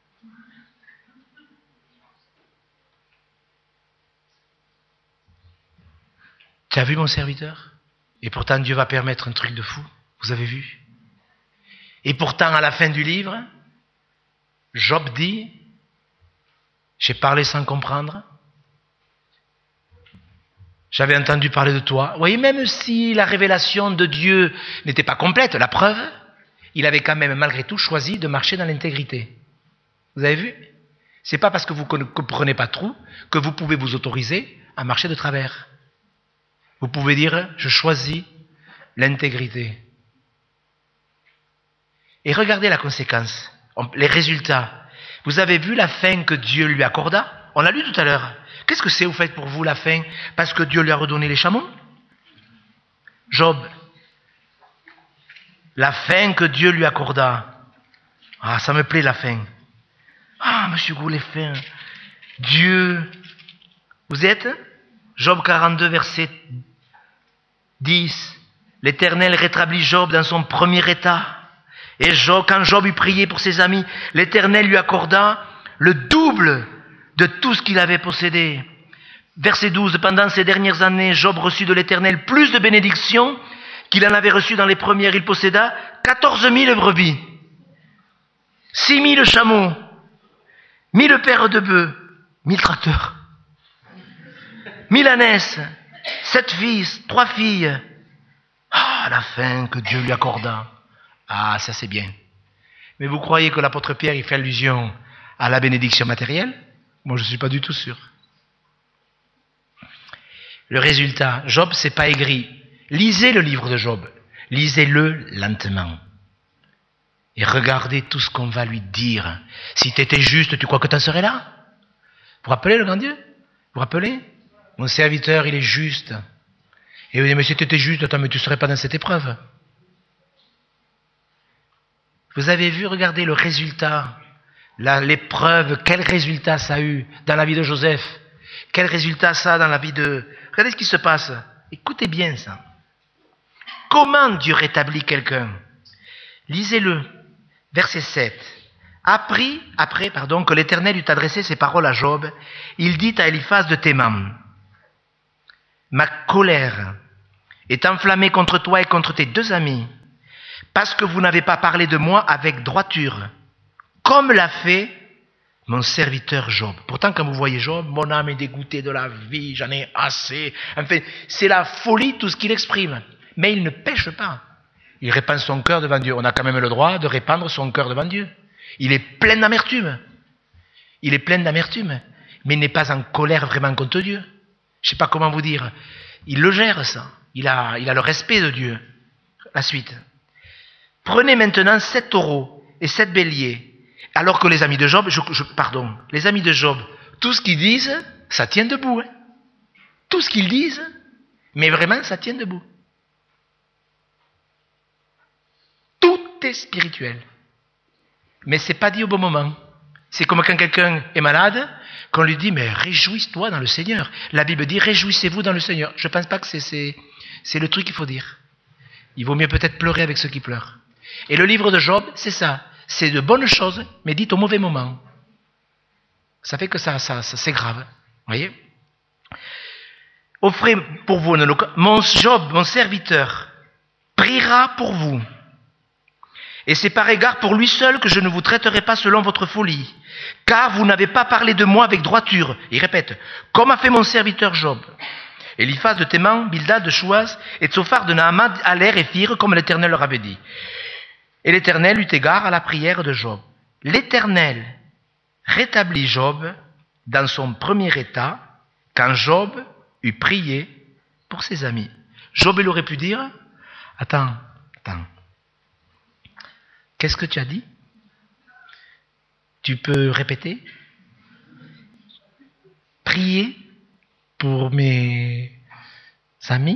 Tu as vu mon serviteur? Et pourtant, Dieu va permettre un truc de fou. Vous avez vu? Et pourtant, à la fin du livre, Job dit, j'ai parlé sans comprendre. J'avais entendu parler de toi. Vous voyez, même si la révélation de Dieu n'était pas complète, la preuve, il avait quand même malgré tout choisi de marcher dans l'intégrité. Vous avez vu? C'est pas parce que vous ne comprenez pas trop que vous pouvez vous autoriser à marcher de travers. Vous pouvez dire, je choisis l'intégrité. Et regardez la conséquence, les résultats. Vous avez vu la fin que Dieu lui accorda? On l'a lu tout à l'heure. Qu'est-ce que c'est au fait pour vous la fin? Parce que Dieu lui a redonné les chameaux? Job, la fin que Dieu lui accorda. Ah, ça me plaît la fin. Ah, monsieur Goulet, fin. Dieu, vous êtes? Job quarante-deux, verset dix. L'Éternel rétablit Job dans son premier état. Et Job, quand Job eut prié pour ses amis, l'Éternel lui accorda le double de tout ce qu'il avait possédé. Verset douze. Pendant ces dernières années, Job reçut de l'Éternel plus de bénédictions qu'il en avait reçu dans les premières. Il posséda quatorze mille brebis, six mille chameaux, mille paires de bœufs, mille tracteurs, mille ânesses, sept fils, trois filles. Ah, la fin que Dieu lui accorda. Ah, ça c'est bien. Mais vous croyez que l'apôtre Pierre, il fait allusion à la bénédiction matérielle? Moi, je ne suis pas du tout sûr. Le résultat, Job, c'est pas aigri. Lisez le livre de Job. Lisez-le lentement. Et regardez tout ce qu'on va lui dire. Si tu étais juste, tu crois que tu en serais là? Vous vous rappelez le grand Dieu? Vous vous rappelez? Mon serviteur, il est juste. Et vous dites, mais si tu étais juste, attends, mais tu ne serais pas dans cette épreuve. Vous avez vu, regardez le résultat. La, l'épreuve, quel résultat ça a eu dans la vie de Joseph? Quel résultat ça a dans la vie de... Regardez ce qui se passe. Écoutez bien ça. Comment Dieu rétablit quelqu'un? Lisez-le. Verset sept. Après, après pardon, que l'Éternel eut adressé ses paroles à Job, il dit à Eliphaz de Théman, ma colère est enflammée contre toi et contre tes deux amis, parce que vous n'avez pas parlé de moi avec droiture, comme l'a fait mon serviteur Job. Pourtant, quand vous voyez Job, mon âme est dégoûtée de la vie, j'en ai assez. Enfin, c'est la folie tout ce qu'il exprime. Mais il ne pêche pas. Il répand son cœur devant Dieu. On a quand même le droit de répandre son cœur devant Dieu. Il est plein d'amertume. Il est plein d'amertume. Mais il n'est pas en colère vraiment contre Dieu. Je ne sais pas comment vous dire. Il le gère, ça. Il a, il a le respect de Dieu. La suite. Prenez maintenant sept taureaux et sept béliers. Alors que les amis de Job, je, je, pardon, les amis de Job, tout ce qu'ils disent, ça tient debout. Hein. Tout ce qu'ils disent, mais vraiment, ça tient debout. Tout est spirituel. Mais ce n'est pas dit au bon moment. C'est comme quand quelqu'un est malade, qu'on lui dit, mais réjouis-toi dans le Seigneur. La Bible dit, réjouissez-vous dans le Seigneur. Je ne pense pas que c'est, c'est, c'est le truc qu'il faut dire. Il vaut mieux peut-être pleurer avec ceux qui pleurent. Et le livre de Job, c'est ça. C'est de bonnes choses, mais dites au mauvais moment. Ça fait que ça, ça, ça c'est grave. Vous voyez? Offrez pour vous, mon Job, mon serviteur, priera pour vous. Et c'est par égard pour lui seul que je ne vous traiterai pas selon votre folie, car vous n'avez pas parlé de moi avec droiture. Il répète, comme a fait mon serviteur Job. Eliphaz de Théman, Bildad de Chouas et Tsophar de Naaman allèrent et firent comme l'Éternel leur avait dit. Et l'Éternel eut égard à la prière de Job. L'Éternel rétablit Job dans son premier état quand Job eut prié pour ses amis. Job, il aurait pu dire, attends, attends, Qu'est-ce que tu as dit? Tu peux répéter? Prier pour mes amis?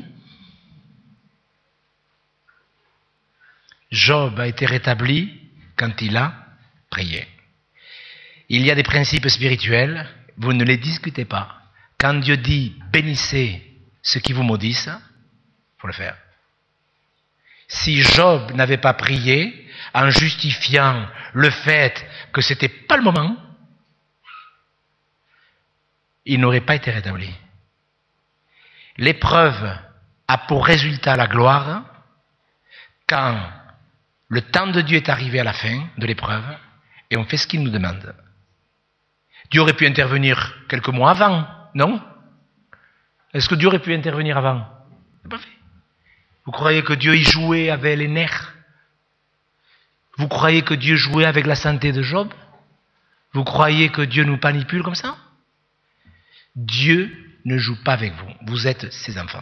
Job a été rétabli quand il a prié. Il y a des principes spirituels, vous ne les discutez pas. Quand Dieu dit « bénissez ceux qui vous maudissent », il faut le faire. Si Job n'avait pas prié en justifiant le fait que ce n'était pas le moment, il n'aurait pas été rétabli. L'épreuve a pour résultat la gloire quand le temps de Dieu est arrivé à la fin de l'épreuve et on fait ce qu'il nous demande. Dieu aurait pu intervenir quelques mois avant, non? Est-ce que Dieu aurait pu intervenir avant? Il n'a pas fait. Vous croyez que Dieu y jouait avec les nerfs? Vous croyez que Dieu jouait avec la santé de Job? Vous croyez que Dieu nous manipule comme ça? Dieu ne joue pas avec vous. Vous êtes ses enfants.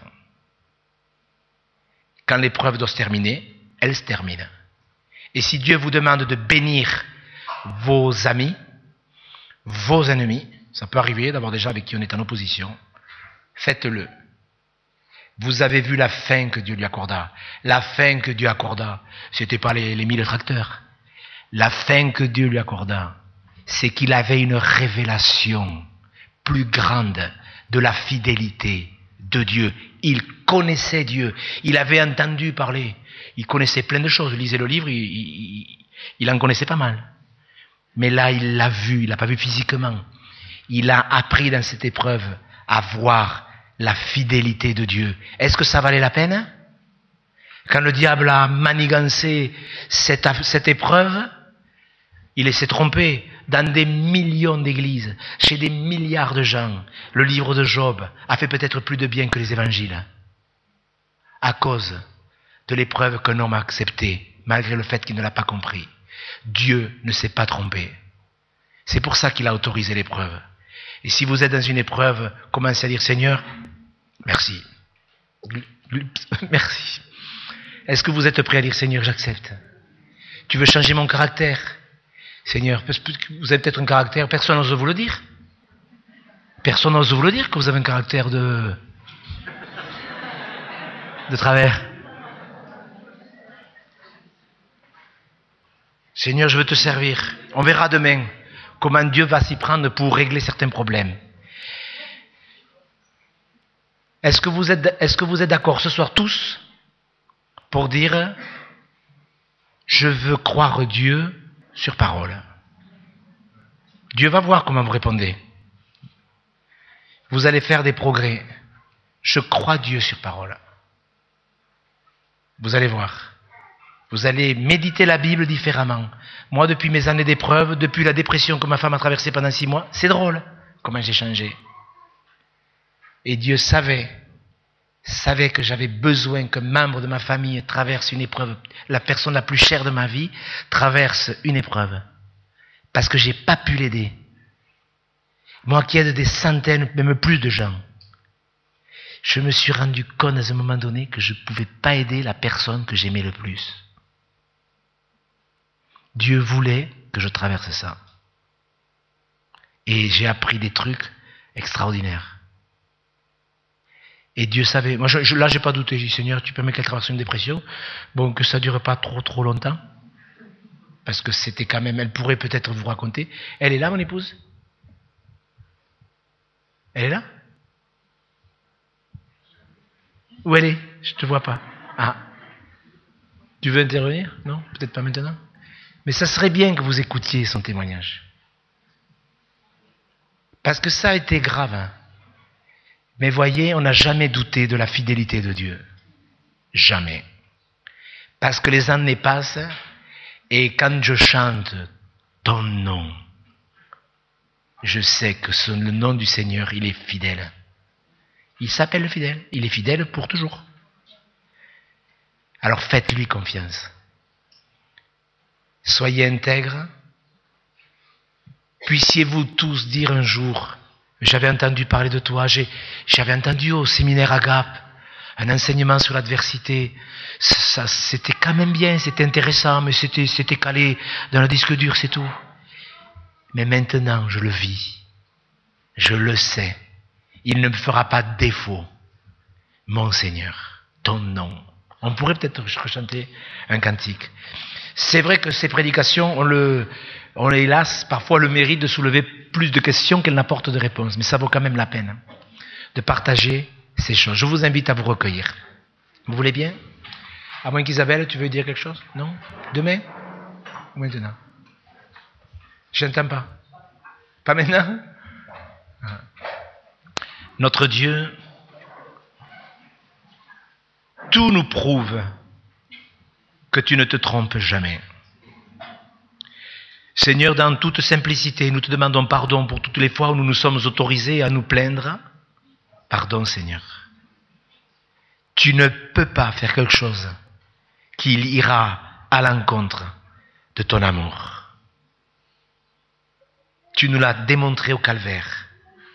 Quand l'épreuve doit se terminer, elle se termine. Et si Dieu vous demande de bénir vos amis, vos ennemis, ça peut arriver d'avoir des gens avec qui on est en opposition, faites-le. Vous avez vu la fin que Dieu lui accorda. La fin que Dieu accorda, ce n'était pas les, les mille tracteurs. La fin que Dieu lui accorda, c'est qu'il avait une révélation plus grande de la fidélité de Dieu. Il connaissait Dieu. Il avait entendu parler. Il connaissait plein de choses. Lisez le livre, il, il, il en connaissait pas mal. Mais là, il l'a vu. Il l'a pas vu physiquement. Il a appris dans cette épreuve à voir la fidélité de Dieu. Est-ce que ça valait la peine? Quand le diable a manigancé cette, cette épreuve, il s'est trompé. Dans des millions d'églises, chez des milliards de gens, le livre de Job a fait peut-être plus de bien que les évangiles. À cause de l'épreuve qu'un homme a acceptée, malgré le fait qu'il ne l'a pas compris. Dieu ne s'est pas trompé. C'est pour ça qu'il a autorisé l'épreuve. Et si vous êtes dans une épreuve, commencez à dire « Seigneur, merci. Merci. » Est-ce que vous êtes prêt à dire « Seigneur, j'accepte. Tu veux changer mon caractère ? Seigneur, vous avez peut-être un caractère, personne n'ose vous le dire. Personne n'ose vous le dire que vous avez un caractère de... de travers. Seigneur, je veux te servir. On verra demain comment Dieu va s'y prendre pour régler certains problèmes. Est-ce que vous êtes, est-ce que vous êtes d'accord ce soir tous pour dire « Je veux croire Dieu » sur parole. Dieu va voir comment vous répondez. Vous allez faire des progrès. Je crois Dieu sur parole. Vous allez voir. Vous allez méditer la Bible différemment. Moi, depuis mes années d'épreuve, depuis la dépression que ma femme a traversée pendant six mois, c'est drôle comment j'ai changé. Et Dieu savait, savait que j'avais besoin qu'un membre de ma famille traverse une épreuve. La personne la plus chère de ma vie traverse une épreuve. Parce que j'ai pas pu l'aider. Moi qui aide des centaines, même plus de gens. Je me suis rendu compte à un moment donné que je ne pouvais pas aider la personne que j'aimais le plus. Dieu voulait que je traverse ça. Et j'ai appris des trucs extraordinaires. Et Dieu savait. Moi, je, je, là, j'ai pas douté. J'ai dit, Seigneur, tu permets qu'elle traverse une dépression. Bon, que ça dure pas trop, trop longtemps. Parce que c'était quand même, elle pourrait peut-être vous raconter. Elle est là, mon épouse? Elle est là? Où elle est? Je te vois pas. Ah. Tu veux intervenir? Non? Peut-être pas maintenant? Mais ça serait bien que vous écoutiez son témoignage. Parce que ça a été grave, hein. Mais voyez, on n'a jamais douté de la fidélité de Dieu. Jamais. Parce que les années passent, et quand je chante ton nom, je sais que ce, le nom du Seigneur, il est fidèle. Il s'appelle le fidèle. Il est fidèle pour toujours. Alors faites-lui confiance. Soyez intègres. Puissiez-vous tous dire un jour, j'avais entendu parler de toi, j'ai, j'avais entendu au séminaire Agape, un enseignement sur l'adversité, ça, c'était quand même bien, c'était intéressant, mais c'était, c'était calé dans le disque dur, c'est tout. Mais maintenant, je le vis. Je le sais. Il ne me fera pas de défaut. Mon Seigneur, ton nom. On pourrait peut-être chanter un cantique. C'est vrai que ces prédications ont, le, ont hélas parfois le mérite de soulever plus de questions qu'elles n'apportent de réponses. Mais ça vaut quand même la peine de partager ces choses. Je vous invite à vous recueillir. Vous voulez bien? À moins qu'Isabelle, tu veux dire quelque chose? Non? Demain? Ou maintenant? Je n'entends pas. Pas maintenant? Notre Dieu, tout nous prouve que tu ne te trompes jamais. Seigneur, dans toute simplicité, nous te demandons pardon pour toutes les fois où nous nous sommes autorisés à nous plaindre. Pardon, Seigneur. Tu ne peux pas faire quelque chose qui ira à l'encontre de ton amour. Tu nous l'as démontré au calvaire.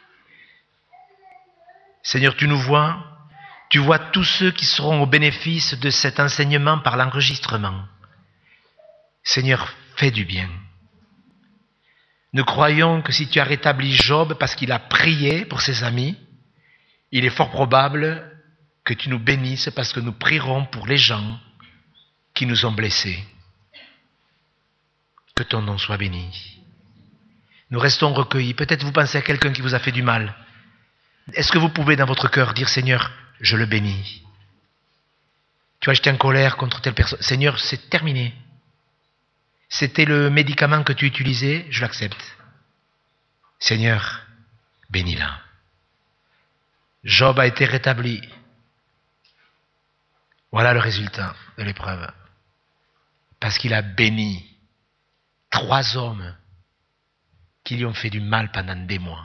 Seigneur, tu nous vois, tu vois tous ceux qui seront au bénéfice de cet enseignement par l'enregistrement. Seigneur, fais du bien. Nous croyons que si tu as rétabli Job parce qu'il a prié pour ses amis, il est fort probable que tu nous bénisses parce que nous prierons pour les gens qui nous ont blessés. Que ton nom soit béni. Nous restons recueillis. Peut-être vous pensez à quelqu'un qui vous a fait du mal. Est-ce que vous pouvez dans votre cœur dire, Seigneur, je le bénis. Tu as jeté en colère contre telle personne. Seigneur, c'est terminé. C'était le médicament que tu utilisais, je l'accepte. Seigneur, bénis-la. Job a été rétabli. Voilà le résultat de l'épreuve. Parce qu'il a béni trois hommes qui lui ont fait du mal pendant des mois.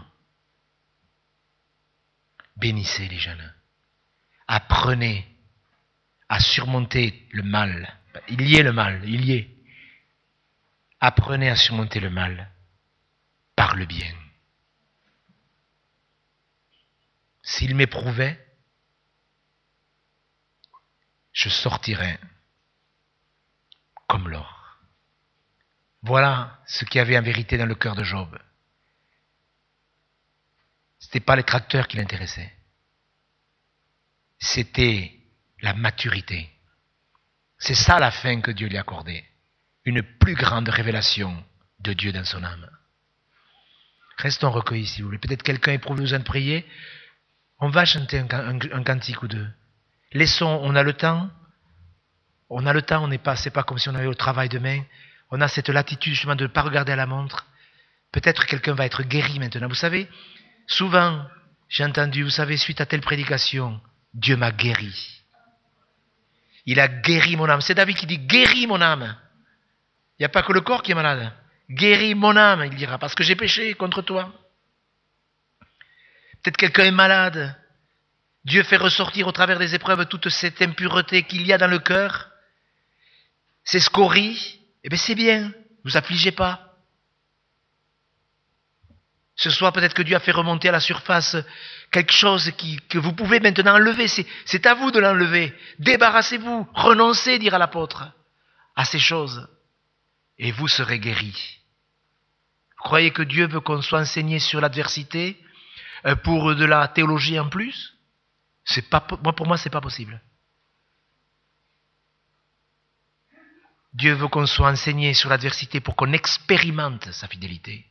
Bénissez les jeunes. Apprenez à surmonter le mal. Il y est le mal, il y est. Apprenez à surmonter le mal par le bien. S'il m'éprouvait, je sortirais comme l'or. Voilà ce qu'il y avait en vérité dans le cœur de Job. Ce n'était pas les tracteurs qui l'intéressaient. C'était la maturité. C'est ça la fin que Dieu lui accordait. Une plus grande révélation de Dieu dans son âme. Restons recueillis, si vous voulez. Peut-être quelqu'un éprouve besoin de prier. On va chanter un, un, un cantique ou deux. Laissons, on a le temps. On a le temps, on n'est pas, c'est pas comme si on avait au travail demain. On a cette latitude justement de ne pas regarder à la montre. Peut-être quelqu'un va être guéri maintenant. Vous savez, souvent, j'ai entendu, vous savez, suite à telle prédication, Dieu m'a guéri. Il a guéri mon âme. C'est David qui dit, guéris mon âme. Il n'y a pas que le corps qui est malade. Guéris mon âme, il dira, parce que j'ai péché contre toi. Peut-être quelqu'un est malade. Dieu fait ressortir au travers des épreuves toute cette impureté qu'il y a dans le cœur. Ces scories. Eh bien, c'est bien. Ne vous affligez pas. Ce soir, peut-être que Dieu a fait remonter à la surface quelque chose qui, que vous pouvez maintenant enlever. C'est, c'est à vous de l'enlever. Débarrassez-vous. Renoncez, dira l'apôtre, à ces choses. Et vous serez guéris. Vous croyez que Dieu veut qu'on soit enseigné sur l'adversité pour de la théologie en plus? C'est pas, moi, pour moi, c'est pas possible. Dieu veut qu'on soit enseigné sur l'adversité pour qu'on expérimente sa fidélité.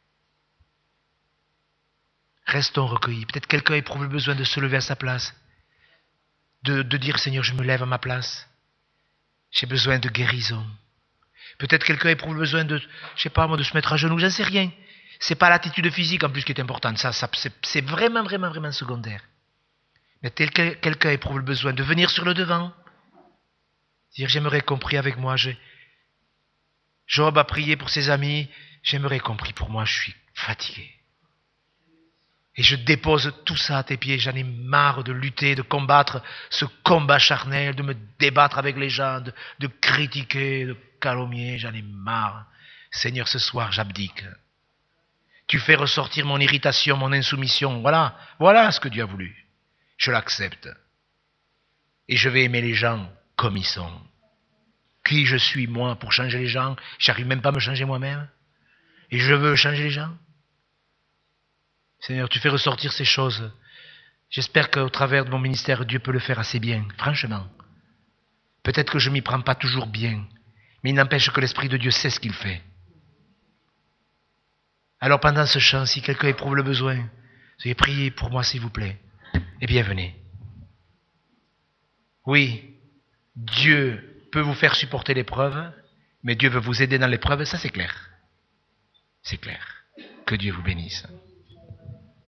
Restons recueillis. Peut-être quelqu'un éprouve le besoin de se lever à sa place, de, de dire, Seigneur, je me lève à ma place. J'ai besoin de guérison. Peut-être quelqu'un éprouve le besoin de, je sais pas moi, de se mettre à genoux, j'en sais rien. C'est pas l'attitude physique en plus qui est importante, ça, ça c'est, c'est vraiment, vraiment, vraiment secondaire. Mais tel que quelqu'un éprouve le besoin de venir sur le devant, dire j'aimerais qu'on prie avec moi. Je... Job a prié pour ses amis, j'aimerais qu'on prie pour moi, je suis fatigué. Et je dépose tout ça à tes pieds, j'en ai marre de lutter, de combattre ce combat charnel, de me débattre avec les gens, de, de critiquer, de calomnier, j'en ai marre. Seigneur, ce soir, j'abdique. Tu fais ressortir mon irritation, mon insoumission, voilà, voilà ce que Dieu a voulu. Je l'accepte. et je vais aimer les gens comme ils sont. Qui je suis, moi, pour changer les gens? J'arrive même pas à me changer moi-même. Et je veux changer les gens. Seigneur, tu fais ressortir ces choses. J'espère qu'au travers de mon ministère, Dieu peut le faire assez bien, franchement. Peut-être que je m'y prends pas toujours bien, mais il n'empêche que l'Esprit de Dieu sait ce qu'il fait. Alors pendant ce chant, si quelqu'un éprouve le besoin, veuillez prier pour moi s'il vous plaît. Et bienvenue. Oui, Dieu peut vous faire supporter l'épreuve, mais Dieu veut vous aider dans l'épreuve, ça c'est clair. C'est clair. Que Dieu vous bénisse.